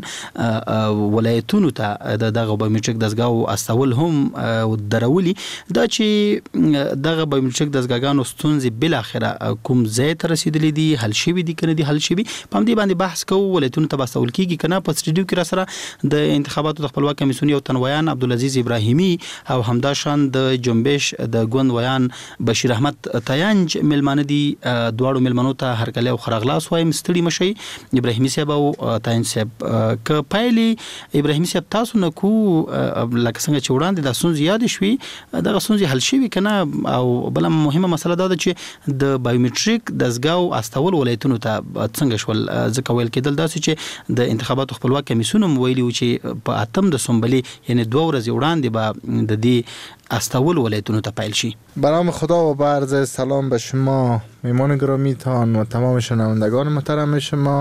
ولایتونو ته دغه بایومټریک دستګاو استول هم درولي. دا چې دغه بایومټریک دستګاګانو ستونزې بل اخره کوم ځای ته رسیدلې دي، حل شوي دي کنه دي حل شوي، په دې باندې بحث کوو. ولایتونو ته بستول کیږي کنه. په سټډیو کې را سره د انتخاباتو د خپلواک کمیسیون یو تنویان عبدالعزیز ابراهیمی او همداشان د جنبش د ګوند ویان بشیر احمد تیانج ملمانه دي. دواړو ملمنو ته هرکلی او خراغلاس وایم. ستړي مشئ. ابراهیمی صاحب او تیانج صاحب، ک پایلی ابراهیمی صاحب تاسو نه کو لکه څنګه چې وړاندې د ستونزې یاد شوي دغه ستونزې حل شوي کنه. او بل مهمه مسله دا ده چې د بایومټریک دستګاو استول ولایتونو ته څنګه شول. ځکه ویل کېدل داسې چې د انتخاباتو خپلواک کمیسیون هم ویلي و چې په 8 دسامبر یعنی 2 ورځې وړاندې به د دې استول ولایتونو ته پیل شي.
به نام خدا و با عرض سلام به شما میهمان گرامیتان و تمام شنوندگان محترم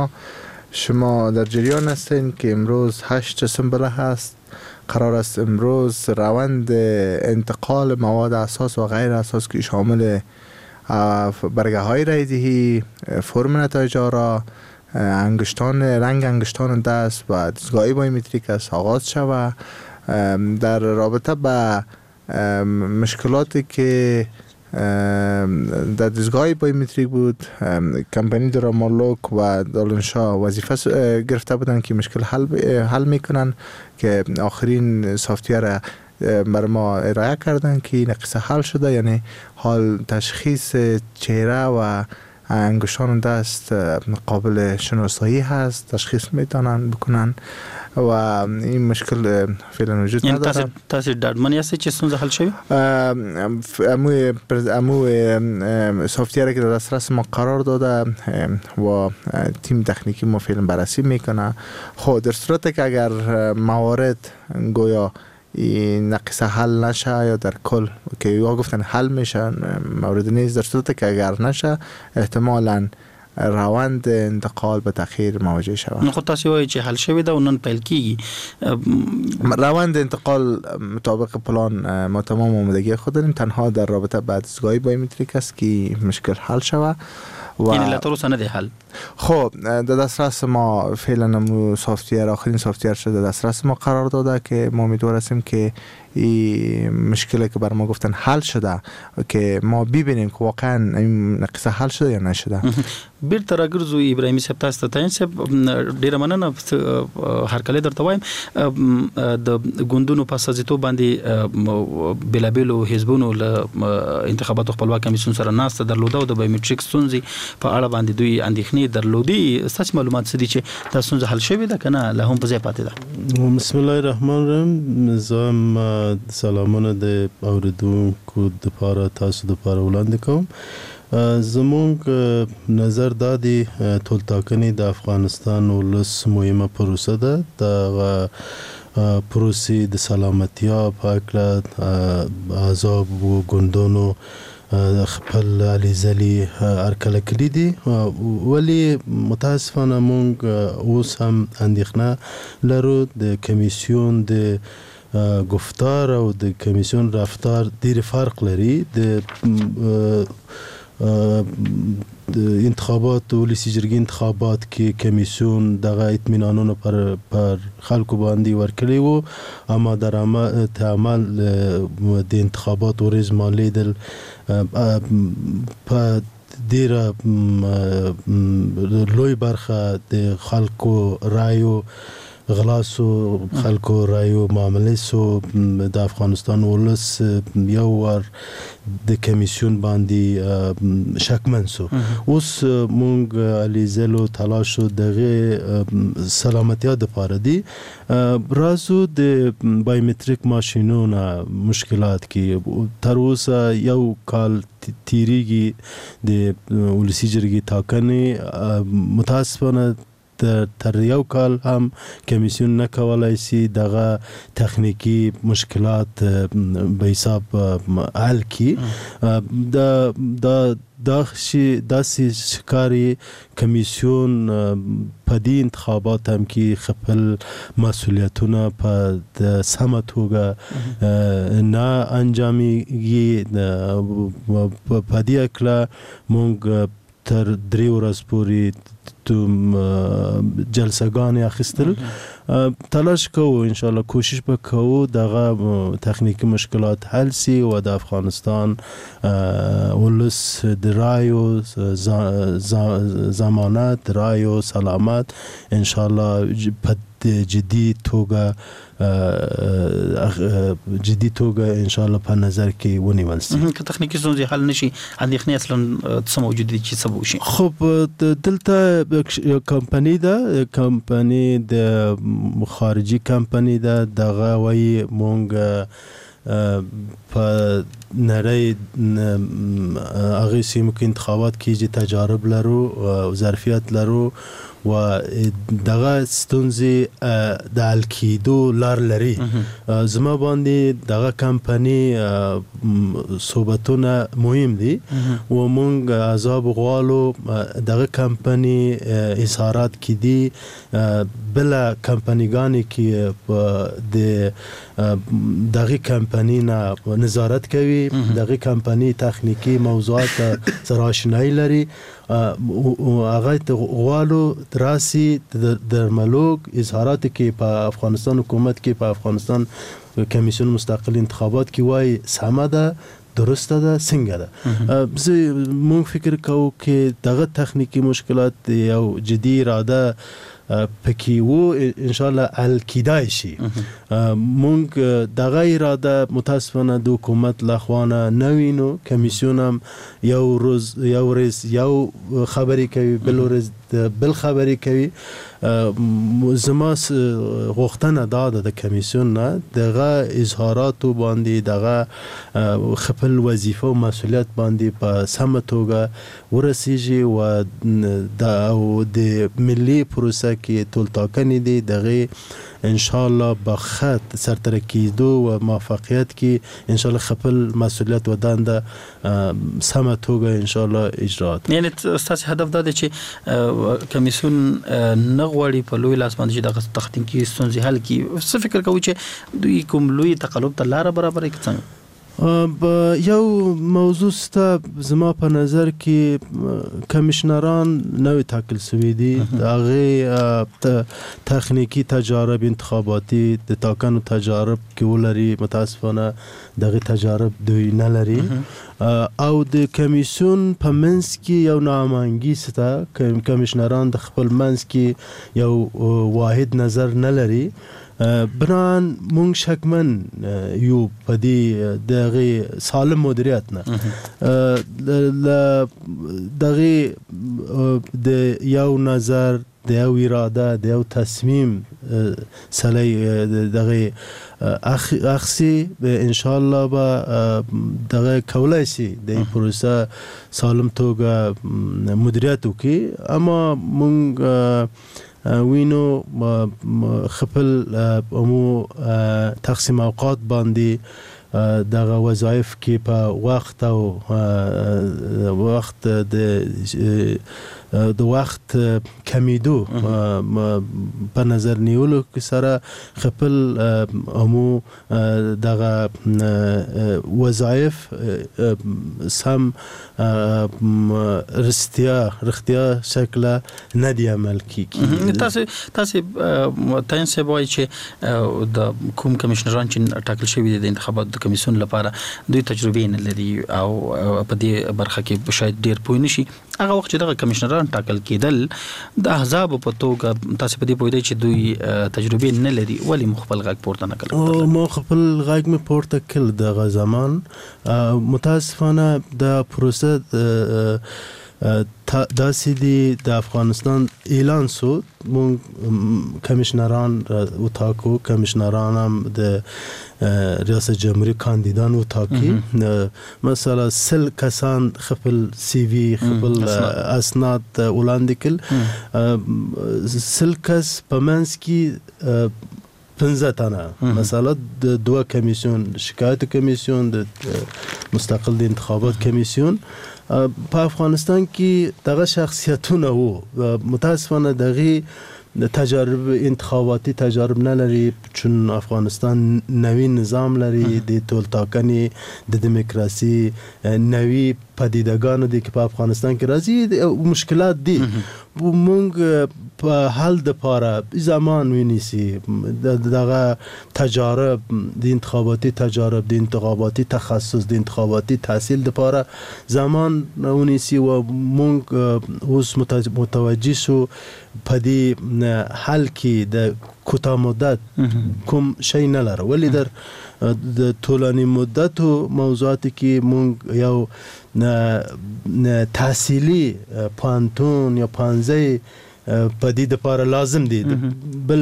شما در جریان هستین که امروز 8 دسامبر هست. قرار است امروز روند انتقال مواد اساس و غیر اساس که شامل برگه های رایدهی، فرم نتایج آرا، رنگ انگشتان دست و دستگاه بایومتریک است آغاز شود. در رابطه با مشکلاتی که در دستگاه بایومتریک بود، کمپانی درامالوک و دالنشاه وظیفه گرفته بودن که مشکل حل میکنن که آخرین سافتویر برای ما ارائه کردن که نقصه حل شده. یعنی حال تشخیص چهره و انگشتان دست قابل شناسایی هست، تشخیص میتونن بکنن و این مشکل فعلا وجود نداره.
یعنی تاسو ډاډمن یاست چې څنګه حل شوی؟
امو سافتویر که در دسترس ما قرار داده و تیم تکنیکی ما فعلا بررسی میکنه. خب در صورت که اگر موارد گویا این نقصه حل نشه یا در کل که یا گفتن حل میشه مورد نیست، در صورت که اگر نشه احتمالاً روند انتقال به تأخیر مواجه شود.
خود تاسو وایي چې حل شوی دا ونن پیل کیږي.
روند انتقال مطابق پلان ما تمام آمادگی خود داریم، تنها در رابطه با دستگاه بایومتریک است که مشکل حل شود.
یعنی لا تر نه دی حل.
خب در دسترس ما فعلا سافتویر آخرین سافتویر شده در دسترس ما قرار داده که ما امیدوار هستیم که این مشکلی که بر ما گفتن حل شده که ما ببینیم که واقعا این نقصه حل شده یا نشده.
بیرته راګرځو ابراهیمي صاحب تاسو ته صاحب ډیره مننه. هر کله درته وایم د ګوندونو په سازیتو باندې بلابلو حزبونو له انتخاباتو خپلواک کمیسیون سره ناسته درلوده او د بایومټریک ستونزې په اړه باندې دوی اندېښنې درلودي. ستاسو معلومات څه دي چې تاسو ځل حل شوی ده کنه له هم په ځای پاتې ده؟
بسم الله الرحمن الرحیم. زم سلامونه د اوریدونکو د پاره تاسو د پاره وړاندې کوم. زمونږ نظر دادی ټول ټاکنې د افغانستان ولس مهمه پروسه ده. د پروسې د سلامتیا په اړه احزاب و ګوندونو خپل علیزلی ارکل کړي دي، ولی متاسفانه مونږ اوس هم اندېښنه لرو د کمیسیون د گفتار او د کمیسیون رفتار ډیر فرق لري. د انتخابات ولسی جرګې انتخابات کې کمیسیون دغه اطمینانونه پر خلکو باندې ورکړي وو، اما در عمل د انتخابات ورځ مالیدل په ډیره لوی برخه د خلکو رایو غلاسو خلکو رایو معاملې سو د افغانستان ولس یو ور د کمیسیون باندې شکمن سو. اوس مونږ علیزلو تلاش دغه سلامتیا د پاره دی رازو د بایومټریک ماشینونو مشکلات کې تر اوسه یو کال تیریږي د ولسی جرګې ټاکنې. متاسفانه تر یو کال هم کمیسیون نکولای شي دغه تخنیکی مشکلات به حساب حل کی. داسې ښکاري کمیسیون په دې انتخابات هم کې خپل مسؤلیتونه په د سمه توګه نه انجامېږي. په دې اړه موږ تر 3 ورځې پورې جلسه‌ګانې اخیستل تلاش کوو، ان شاء الله کوشش وکړو دغه تخنیکی مشکلات حل سي او د افغانستان ولس د رایو ضمانت رایو سلامت ان شاء الله په جدي توګه ان شاء الله په نظر کې ونیول شي.
که تخنیکی ستونزې حل نشي اندېښنې اصلا څه موجود دي چې سبب شي؟
خب دلته کمپنی د خارجي کمپنی دغه وایي مونږ په نړۍ هغه سیمو کې انتخابات کیږي تجارب لرو او ظرفیت لرو و دغه ستونزې د حل کېدو لار لري. زما باندې دغه کمپنی صحبتونه مهم دي و مونږ عذاب غواړو دغه کمپنی اظهارات کې دي بل کمپنیګانې کې د دغه کمپنی نه نظارت کوي، دغه کمپنی تخنیکی موضوعات سره آشنایی لري هغه ته غوالو راسي د ملوک اظهارات کې په افغانستان حکومت کې په افغانستان کمیسیون مستقل انتخابات کې وای سمه ده درسته ده څنګه ده مونږ فکر کوو چې دغه تخنیکی مشکلات یو جدي اراده پکې وو ان شاء الله حل کیدای شي مونږ دغه اراده متاسفانه د حکومت لخوانه نوینو کمیسیون هم یو ورځ یو خبري کوي بل ورځ بل خبري کوي زما غوښتنه دا د کمیسیون نه دغه اظهارات باندې دغه خپل وظیفه او مسؤلیت باندې په سمه توګه ورسیږي او د ملي پروسه کې ټول ټاکنې دي دغه ان شاء الله بخت سرتر کیدو و موفقیت کې ان شاء الله خپل مسؤلیت و دنده سمه توګه ان شاء الله اجرات
یعنی تاسو هدف دا دی چې کمیسیون نه غواړي په لوی لاس باندې د تخنیکی ستونزې حل کړي څه فکر کوي چې دوی کوم لوی تقلب ته لار برابر کړي
یو موضوع سته زما په نظر کې کمیشنران نوې ټاکل شوي دي هغه تخنیکی تجارب انتخاباتي د ټاکنو تجارب کې ولري متاسفانه دغه تجارب دوی نه لري او د کمیسیون په منځ کې یو نامنګي سته کمیشنران د خپل منځ کې یو واحد نظر نه لري بنان مونږ شکمن یو په دې دغه سالم مدیریت نه دغه د یو نظر د یو اراده د یو تصمیم سلی دغه اخسی ان شاء الله با دغه کولای شي د پروسه سالم توګه مدیریت وکي اما مونږ وینو خپل امو تقسیم اوقات باندې دغه وظایف کې په وخت او وخت د وخت کمیدو په نظر نیولو کې سره خپل امو دغه وظایف سم رښتیا شکل نه دی عمل کیږي
تاسو وایي چې د کوم کمیشنران چې ټاکل شوی دي د انتخاباتو کمیسیون لپاره دوی تجربه نه لري او په دې برخه کې شاید ډیر پوه نشي هغه وخت چې دغه کمیشنران ټاکل کېدل د احزاب په توګه تاسو په دې پوه دی چې دوی تجربه نه لري ولی مخبل غږ پورته نه کړل
مو خپل غږ می پورته کړل دغه زمان متاسفانه د پروسه داسې دی د افغانستان اعلان شو مونږ کمیشنران وټاکو کمیشنران هم د ریاست جمهوری کاندیدان وټاکي مثلا سل کسان خپل سی وی خپل اسناد وړاندې کړل سل کس په منځ کې 15 تنه مثلا د دوه کمیسیون شکایت کمیسیون د مستقل د انتخابات کمیسیون په افغانستان کې دغه شخصیتونه وو متاسفانه دغه تجارب انتخاباتی تجارب نه لري چون افغانستان نوی نظام لري د ټول ټاکنې د دیموکراسي نوی پدیدګانو دي چې په افغانستان کې راځي مشکلات دي مونږ په حل د پاره زمان ونیسي دغه تجارب د انتخاباتي تجارب د انتخاباتي تخصص د انتخاباتي تحصیل د پاره زمان ونیسي و مونږ اوس متوجه شو په دې حل کې د کوتاه مدت کوم شی نه لري ولی در د طولانی مدت موضوعات کې مونږ یو تحصیلی پانتون یا پانزه په دې لپاره لازم دي بل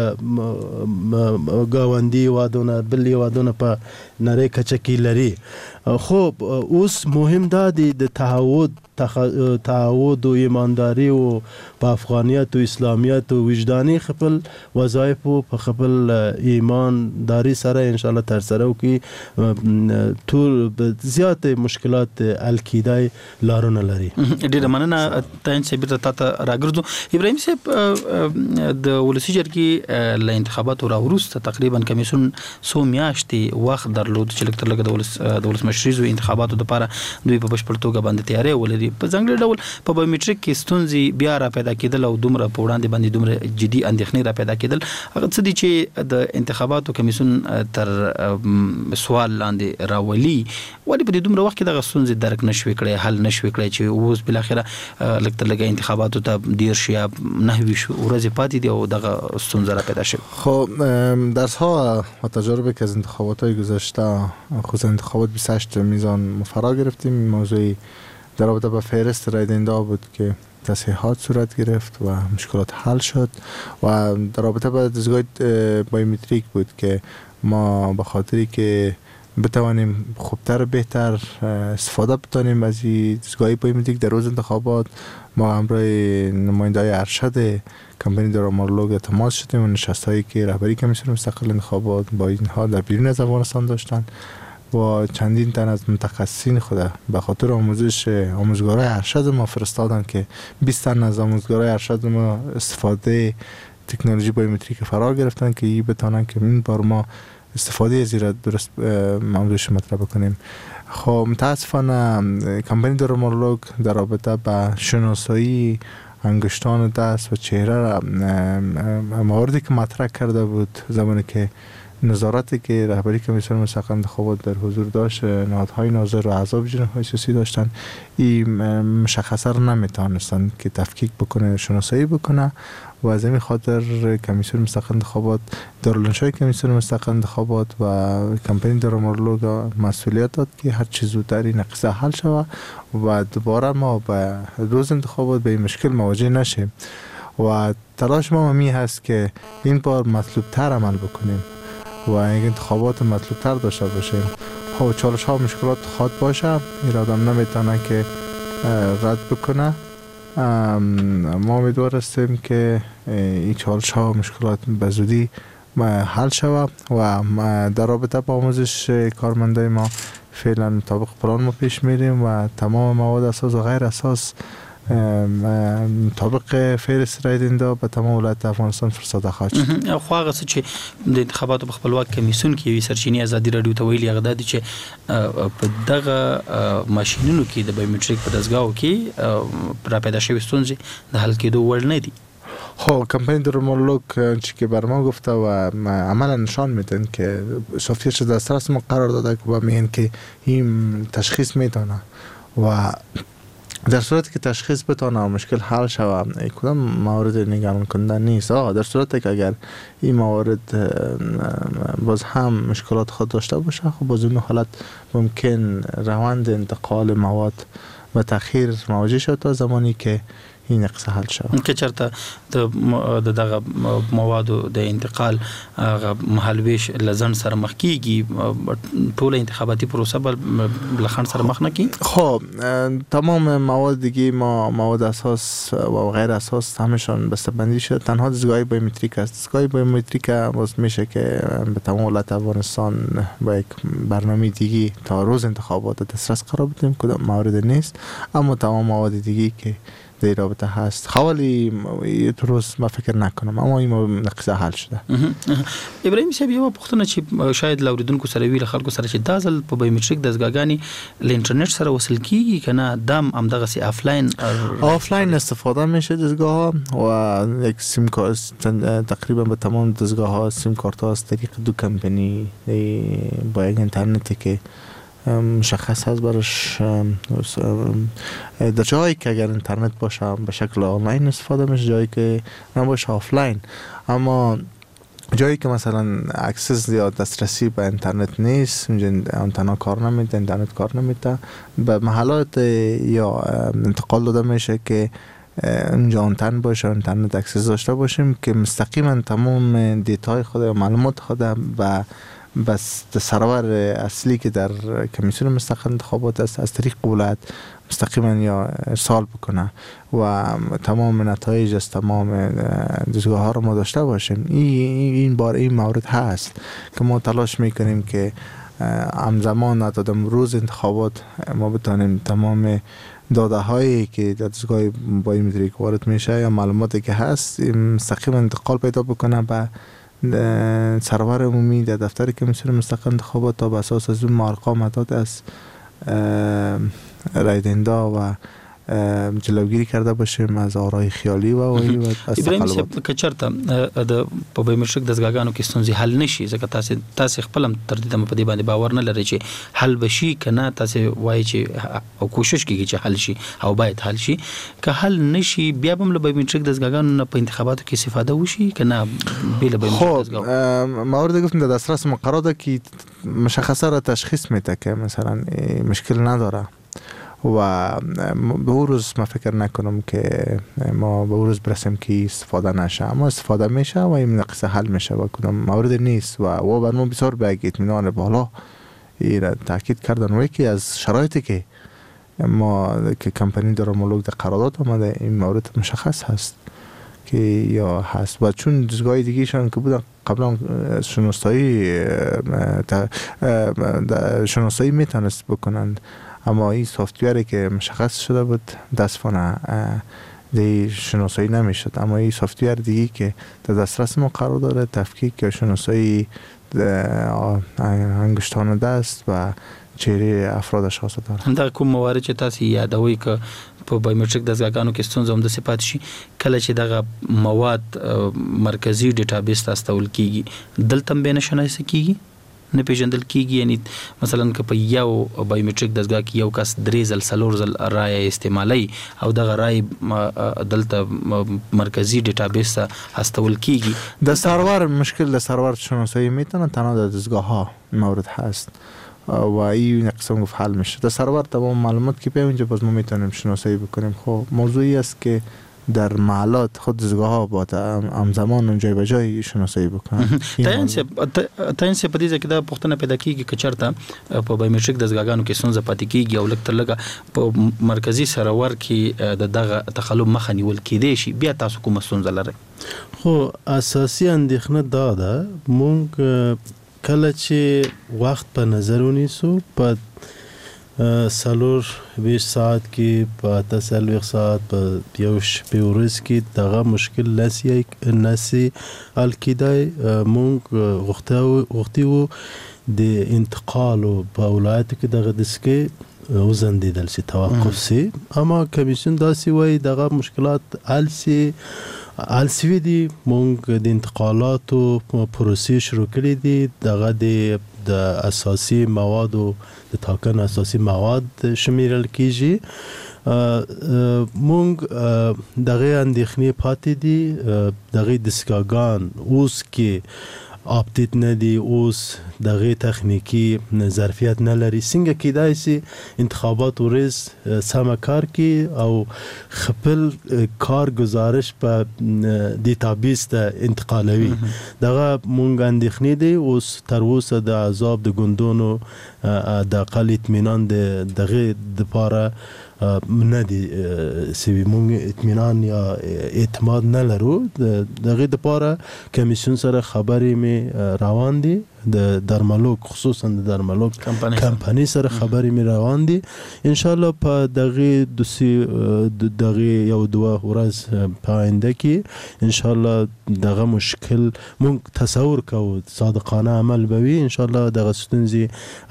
گاوندی وادونه بل وادونه په نری کچه کې لري خو اوس مهم دا دی د تعهد او ایمانداری او په افغانیت او اسلامیت او وجداني خپل وظایف په خپل ایمانداری سره ان شاء الله تر سره وکي ټول زیات مشکلات الکیدای لارونه لري
ډیره مننه تاسو به تاسو راګرځو ابراهیم صاحب د ولسی جرګې ل انتخاباتو راوروسته تقریبا کمیسیون 100 میاشتې وخت درلود چې لکه د ولسمشریزو انتخاباتو لپاره دوی په بشپړ توګه باندې تیاری ولري. په ځانګړي ډول په بایومټریک کې ستونزې بیا را پیدا کېدل او دومره په وړاندې باندې دومره جدي اندېښنې را پیدا کېدل هغه څه دي چې د انتخاباتو کمیسیون تر سوال لاندې راولي. ولې په دې دومره وخت کې دغه ستونزې درک نشوي کړی، حل نشوي کړی چې اوس بل اخره لکه انتخاباتو ته 10 یا 9 ورځې پاتې دي او دغه ستونزه را پیدا شوه.
خب درس‌ها و تجاربی که از انتخابات‌های گذشته خصوصا انتخابات 28 میزان فرا گرفتیم. موضوعی در رابطه با فهرست رای دهنده بود که تصحیحات صورت گرفت و مشکلات حل شد و در رابطه با دستگاه بایومتریک بود که ما به خاطری که بتوانیم خوبتر و بهتر استفاده بتانیم از دستگاه بایومتریک در روز انتخابات ما همراه نماینده‌های ارشد کمپانی درامارلوگ تماس شدیم و نشست‌هایی که رهبری کمیسیون مستقل انتخابات با اینها در بیرون از افغانستان داشتن و چندین تن از متخصصین خود به خاطر آموزگارای ارشد ما فرستادن که 20 تن از آموزگارای ارشد ما استفاده تکنولوژی بایومتریک فرا گرفتن که این بتانن که این بار ما استفاده از این درست موضوعش مطرح بکنیم. خب متاسفانه کمپانی درامارلوگ در رابطه با شناسایی انگشتان دست و چهره مواردی که مطرح کرده بود زمانی که نظارتی که رهبری کمیسیون مستقل انتخابات در حضور داشت نهادهای ناظر و اعضای جناح سیاسی داشتن این مشخصه رو نمیتونستن که تفکیک بکنه شناسایی بکنه و از این خاطر کمیسیون مستقل انتخابات دارالانشای کمیسیون مستقل انتخابات و کمپانی درامارلوگ مسئولیت داد که هر چیز زودتر این قضیه حل شود و دوباره ما به روز انتخابات به این مشکل مواجه نشیم و تلاش ما می هست که این بار مطلوب تر عمل بکنیم و این انتخابات مطلوب تر داشته باشیم. خب چالش ها مشکلات خواهد باشه، این آدم نمیتونه که رد بکنه. ما امیدوار هستیم که این چالش ها مشکلات به زودی حل شود و در رابطه با آموزش کارمندای ما فعلا مطابق پلان ما پیش میریم و تمام مواد اساس و غیر اساس مطابق فهرست رای دهنده به تمام ولایت افغانستان فرستاده خواهد شد.
خو هغه څه چې د انتخاباتو په خپلواک کمیسیون کې وی سرچینې ازادي رادیو ته ویلي هغه د چې په دغه ماشینونو کې د بایومټریک په دستګاو کې را پیدا شوی ستونزې د حل کېدو وړ نه دي.
خب کمپانی درامارلوگ چی که بر ما گفته و عملا نشان میدن که سافیرش دسترس ما قرار داده که با میگن که این تشخیص میتونه و در صورتی که تشخیص بتانه و مشکل حل شود کدام موارد نگران کننده نیست. در صورتی که اگر این موارد باز هم مشکلات خود داشته باشه خب باز اون حالت ممکن روند انتقال مواد و تأخیر مواجه شد تا زمانی که این قصه حل شود.
که چرته د دغه موادو د انتقال محلویش لزن سره مخ کیږي ټول انتخاباتي پروسه بل لخن سره مخ نه کی.
خب تمام مواد دیگه ما مواد اساس و غیر اساس همشون بسته‌بندی شده. تنها دستگاه بایومتریک است. دستگاه بایومتریک واسه میشه که به تمام ولایت افغانستان با یک برنامه دیگه تا روز انتخابات دسترس قرار بدیم کدام موارد نیست، اما تمام مواد دیگه که در رابطه هست خوالی روز ما فکر نکنم اما این نقصه حل شده.
ابراهیم صاحب یو پوښتنه چې شاید لاوریدونکو سره ویل خلکو سره چې دازل په بایومټریک دستګاګانی ل انټرنیټ سره وصل کیږي کنه دم هم دغه سي
آفلاین استفاده میشه دستگاه ها و یک سیم کارت تقریبا به تمام دستگاه ها سیم کارت ها از طریق دو کمپانی با یک اینترنتی که مشخص هست براش در جایی که اگر اینترنت باشه به شکل آنلاین استفاده میشه، جایی که نباشه آفلاین. اما جایی که مثلا اکسس یا دسترسی به اینترنت نیست اونجا آنتنا کار نمیده، اینترنت کار نمیده، به محلات یا انتقال داده میشه که اونجا آنتن باشه اینترنت اکسس داشته باشیم که مستقیما تمام دیتاهای خود و معلومات خود و بس سرور اصلی که در کمیسیون مستقل انتخابات است از طریق ولایت مستقیما یا ارسال بکنه و تمام نتایج از تمام دستگاه ها رو ما داشته باشیم. این بار این مورد هست که ما تلاش میکنیم که همزمان تا روز انتخابات ما بتانیم تمام داده هایی که در دستگاه بایومتریک وارد میشه یا معلوماتی که هست مستقیما انتقال پیدا بکنه به سرور عمومی در دفتر کمیسیون مستقل انتخابات تا به اساس از اون ارقام عدد از رای دهنده و جلوگیری کرده باشیم از آرای خیالی و از
ابراهیم صاحب کچرته د په بایومټریک دستګاګانو کې ستونزې حل نشي ځکه تاسو خپل هم تر دې په دې باندې باور نه لرئ چې حل بشي کنه تاسو وایي چې او کوشش کوي چې حل شي او باید حل شي که حل نشي بیا هم له بایومټریک دستګاګانو په انتخاباتو کې استفاده وشي کنه بیل بایومټریک دستګاو
موارد گفتم در دسترس مقرراته که مشخصه را تشخیص میده که مثلا مشکل نداره و به اون روز ما فکر نکنم که ما به اون روز برسیم که استفاده نشه، اما استفاده میشه و این قصه حل میشه و کدام مورد نیست و بر ما بسیار به اطمینان بالا این تاکید کردن و یکی از شرایطی که ما که کمپانی درامولوگ در قرارداد آمده این مورد مشخص هست که یا هست و چون دستگاه دیگه‌شان که بودن قبلا شناسایی میتونست بکنند، اما این سافتوری که مشخص شده بود دستفانه دی شناسایی نمیشد، اما این سافتور دیگه که در دسترس ما قرار داره تفکیک یا شناسایی انگشتان دست و چهره افراد اشخاص داره.
دا کوم موارد چې تاسو یادوي که په بایومټریک دستګاګانو کې ستونزه هم د صفات شي کله چې دغه مواد مرکزی ډیټابیس ته استول کیږي دلته به نشناسي کیږي نه پیژندل کیږي، یعنی مثلا که په یو بایومټریک دستګاه کې یو کس 3 ځل 4 ځل رای استعمالي او دغه رای دلته مرکزی ډیټابیس ته استول کیږي
د سرور مشکل د سرور شناسایی میتونه تنها در دستگاه ها مورد هست و این قسم گفت حل میشه. در سرور تمام معلومات که به اونجا باز ما میتونیم شناسایی بکنیم. خب موضوعی است که در محلات خود دستگاه ها با همزمان جای به جای شناسایی بکنن.
تاینسه په دې ځکه دا پوښتنه پیدا کیږي چې چرته په بایومټریک دستګاګانو کې ستونزه پاتې کیږي او لکه لږه په مرکزی سرور کې دغه تخلف مخه نیول کېدی شي، بیا تاسو کوم ستونزه لرئ؟
خو اساسي اندېښنه دا ده مونږ کله چې وخت په نظر ونیسو په 20 ساعت کې په 30 ساعت په یو شپې ورځ کې دغه مشکل نسی الکیدای مونږ غوښتو د انتقال په ولایت کې دغه دسکه وزندیدل سي توقف سي، اما کمیسیون داسې وایي دغه مشکلات حل سوي دي. مونږ د انتقالاتو پروسې شروع کړې دي، دغه د اساسي موادو د ټاکنې اساسي مواد شمیرل کیږي. مونږ دغه اندېښنې پاتې دي دغه دستګاګان اوس کې اپډیټ نه دي، اوس دغه تخنیکی ظرفیت نه لري، څنګه کېدای شي انتخابات ورځ سم کار کوي او خپل کار گزارش په ډیټابیس ته انتقالوي. دغه مونږ اندېښنې دي اوس تر اوسه د عذاب د ګوندونو د اقل اطمینان دغه لپاره نه دي سوي، مونږ اطمینان یا اعتماد نه لرو. دغه لپاره کمیسیون سره خبرې می روان دي، د درملوک خصوصا د درملوک کمپنی سره خبرې می روان دي. ان شاء الله په دغه یو دوه ورځ په آینده کې ان شاء الله دغه مشکل مونږ تصور کوو صادقانه عمل بوي، ان شاء الله دغه ستونزې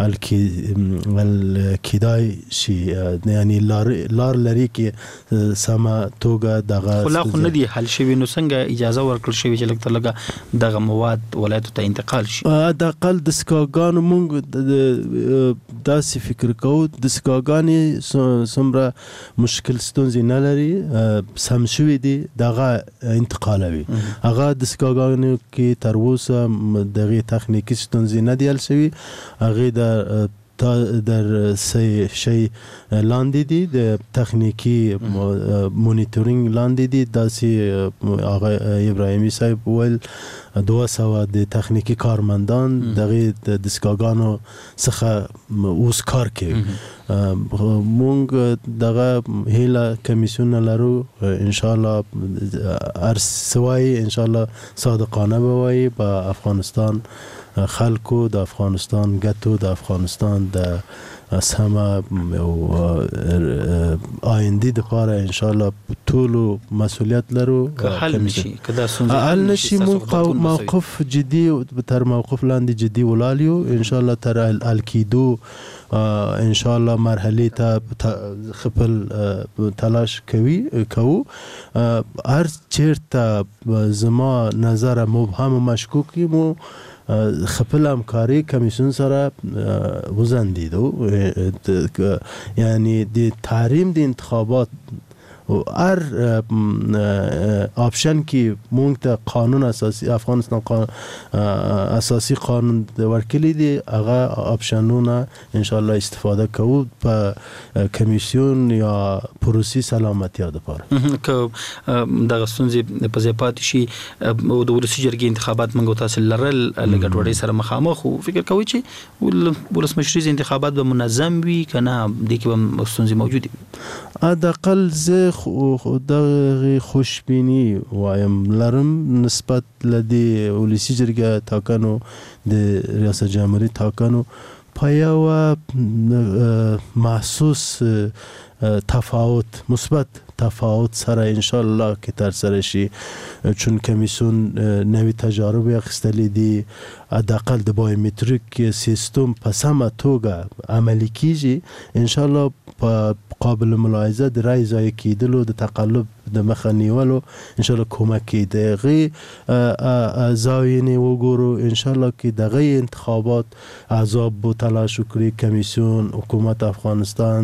الکیدای شي، یعنی لار لري کې سم توګه دغه
خو نه دي حل شوی. نو څنګه اجازه ورکړل شوی چې لکه دغه مواد ولایتو ته انتقال شي؟
د اقل دستګاګانو مونږ داسې فکر کوو دستګاګانې څومره مشکل ستونزې نه لري، سم شوي دي دغه انتقالوي. هغه دستګاګانو کې تر اوسه دغه تخنیکی ستونزې نه دي حل شوي، هغه در شی لاندې دي د تخنیکی مونیټورینګ لاندې دي. داسې آقا ابراهیمی صاحب ویل 200 د تخنیکی کارمندان دغه د دستګاګانو څخه اوس کار کوي. مونږ دغه هیله کمیسیون لرو ان شاء الله ارسوي ان شاء الله صادقانه بوي په افغانستان خلکو د افغانستان ګټو د افغانستان د سمه او آینده د پاره ان شاء الله ټول مسؤلیت لرو
حل نشي کدا
حل نشي موقف جدي تر موقف لاندې جدي ولالیو ان شاء الله تر الکیدو ان شاء الله مرحله ته خپل تلاش کوو هر چیرته زما نظر مبهم مشکوکی مو خپل همکاری کمیسیون سره وزندیدو یعنی د تحریم د انتخابات هر آپشن که مونږ ته قانون اساسی افغانستان اساسی قانون ورکلی دی هغه آپشنونه ان شاء الله استفاده کوو په کمیسیون یا پروسې سلامتیا لپاره
که دغه ستونزې په ځای پاتې شي او د ولسي جرګې انتخابات موږ تاسو لرل لګډوډۍ سره مخامخ خو فکر کوي چې ولسمشریز انتخابات به منظم وي کنه د کې به ستونزې موجود دي
حداقل زه دغه خوشبینی وایم لرم نسبت لدی ولسی جرګه ټاکنو د ریاست جمهوریت ټاکنو په یو محسوس تفاوت مثبت تفاوت سره ان شاء الله کې تر سره شي چون کمیسیون نوې تجارب اخیستلې دي حداقل د بایومتریک سیستم په سمه توګه عملي کیږي ان شاء الله په قابل ملاحظه د رای ضایع کیدلو د تقلب د مخه نیولو ان شاء الله کمک کیده غي زاوینه وګورو ان شاء الله کې دغه انتخابات عذاب بو تلاش وکړي کمیسیون حکومت افغانستان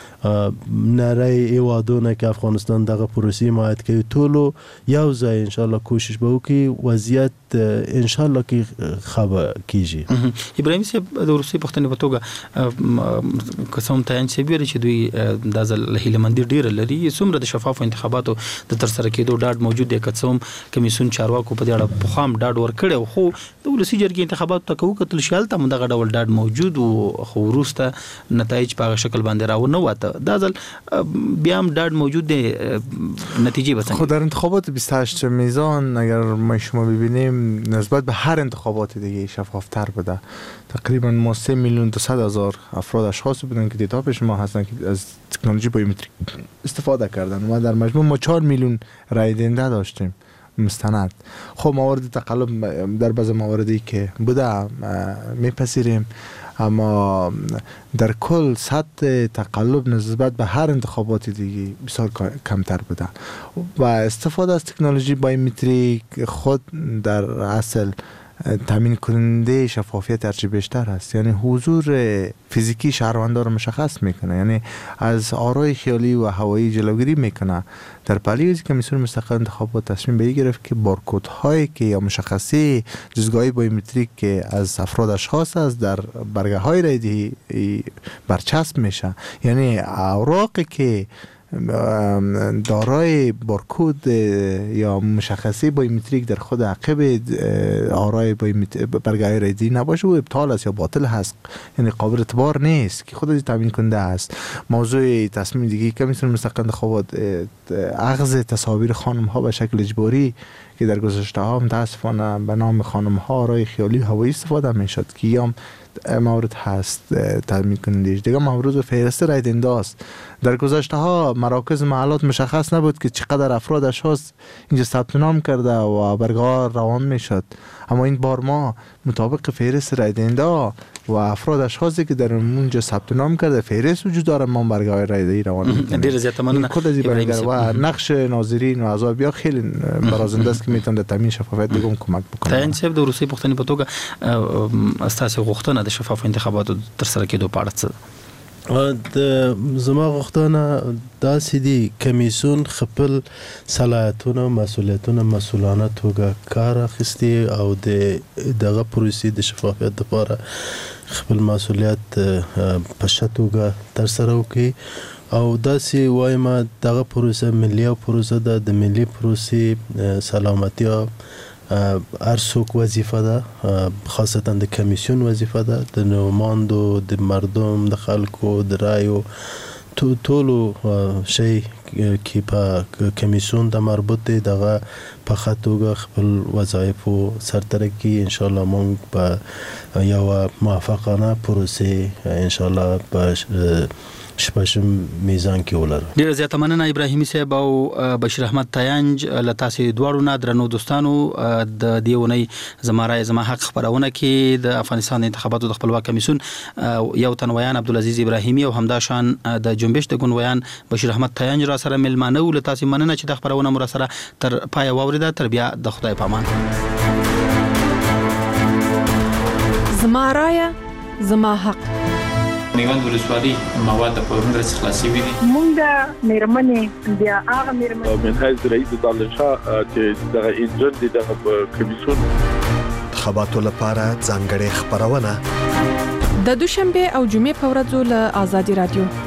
نړۍ ایوادونه کې افغانستان دغه پروسې حمایت کوي ټولو یو ځای ان شاء الله کوشش به وکړي وضعیت ان شاء الله کې خبر کیږي
ابراهیم صاحب د روسي پښتنې په توګه قسم ته ان چې دوی د ځل هیلمندي ډیر لري څومره د شفاف انتخاباتو د تر سره کېدو ډاډ موجود دی کڅوم کمیسیون چارواکو په دې اړه په خام ډاډ ورکړي خو د ولسي جرګې انتخاباتو ته کتل شال ته دغه ډول ډاډ موجود او خو وروسته نتایج په شکل باندې راونه وته دا ځل بیا هم ډاډ موجود دی نتیجه به
خود در انتخابات 28 میزان اگر ما شما ببینیم نسبت به هر انتخابات دیگه شفافتر بوده تقریبا ما 3,200,000 افراد اشخاص بودن که دیتا پیش ما هستن که از تکنولوژی بایومتریک استفاده کردن و در مجموع ما 4 میلیون رای دهنده داشتیم مستند خب موارد تقلب در بعض مواردی که بوده میپذیریم اما در کل سطح تقلب نسبت به هر انتخابات دیگه بسیار کمتر بوده و استفاده از تکنولوژی بایومتریک خود در اصل تامین کننده شفافیت هرچی بیشتر است یعنی حضور فیزیکی شهروندان رو مشخص میکنه یعنی از آرای خیالی و هوایی جلوگیری میکنه در پلیوزی کمیسیون مستقل انتخابات تصمیم به این گرفت که بارکد هایی که یا مشخصی جزگاهی بایومتریک که از افراد اشخاص است در برگه های رایدهی برچسب میشه یعنی اوراقی که دارای بارکد یا مشخصی بایومتریک در خود عقب آرای برگه رایدی نباشه و ابطال است یا باطل هست یعنی قابل اعتبار نیست که خود تامین کننده است موضوع تصمیم دیگه کمیسیون مستقل انتخابات اخذ تصاویر خانم ها به شکل اجباری که در گذشته ها متاسفانه به نام خانم ها آرای خیالی هوایی استفاده میشد که یا مورد هست تامین کننده دیگه مورد فهرست رای دهنده است در گذشته ها مراکز محلات مشخص نبود که چقدر افراد اشخاص اینجا ثبت نام کرده و برگه ها روان میشد اما این بار ما مطابق فهرست رای دهنده و افراد اشخاصی که در اونجا ثبت نام کرده فهرست وجود داره ما برگه های رای دهی روان میکنیم
دیر زیاد ممنون
و نقش ناظرین و اعضای بیا خیلی برازنده است که میتونه در تامین شفافیت دیگه کمک بکنه
تا این سبب د روسي پښتنې په توګه استاسو غوښتنه د شفاف انتخاباتو تر سره کېدو په اړه څه
زما غوښتنه داسې دي کمیسیون خپل صلاحیتونه او مسؤلیتونه مسؤلانه توګه کار اخیستي او دغه پروسې د شفافیت لپاره خپل مسؤلیت په ښه توګه ترسره وکړي او داسې وایم دغه پروسه ملي پروسه ده د ملي پروسې سلامتیا هر څوک وظیفه ده خاصتا د کمیسیون وظیفه ده د نمایندو د مردم د خلکو د رایو ټولو شی کې په کمیسیون د مربوط دی دغه په خاطر خپل وظایف سرته کی ان شاء الله مونږ په یو موافقانه پروسه ان شاء الله په شپږم میزان کې ولر.
ډیر زیاته مننه ابراهیمي صاحب او بشیر احمد تاینج لتاسي دواړو نه درنو دوستانو د دیونی زماره زما حق خبرونه کې د افغانستان انتخاباتو د خپلواک کمیسیون یو تنویان عبدالعزیز ابراهیمي او همدا شان د جنبش د ګوندویان بشیر احمد تاینج را سره ملمانه ول تاسي مننه چې د خبرونه مر سره تر پای واوریده تر بیا د خدای پامان.
زماره زما حق
میوند ولسوالۍ مواد په هندرس خلاصي وي
مونږه مېرمنې بیا هغه مېرمنې
من حیث رئیس دالشاه چې دغه انجن دي دغه کمیسیون
انتخاباتو لپاره ځانګړې خبرونه
د دوشنبه او جمعې په ورځو له آزادي رادیو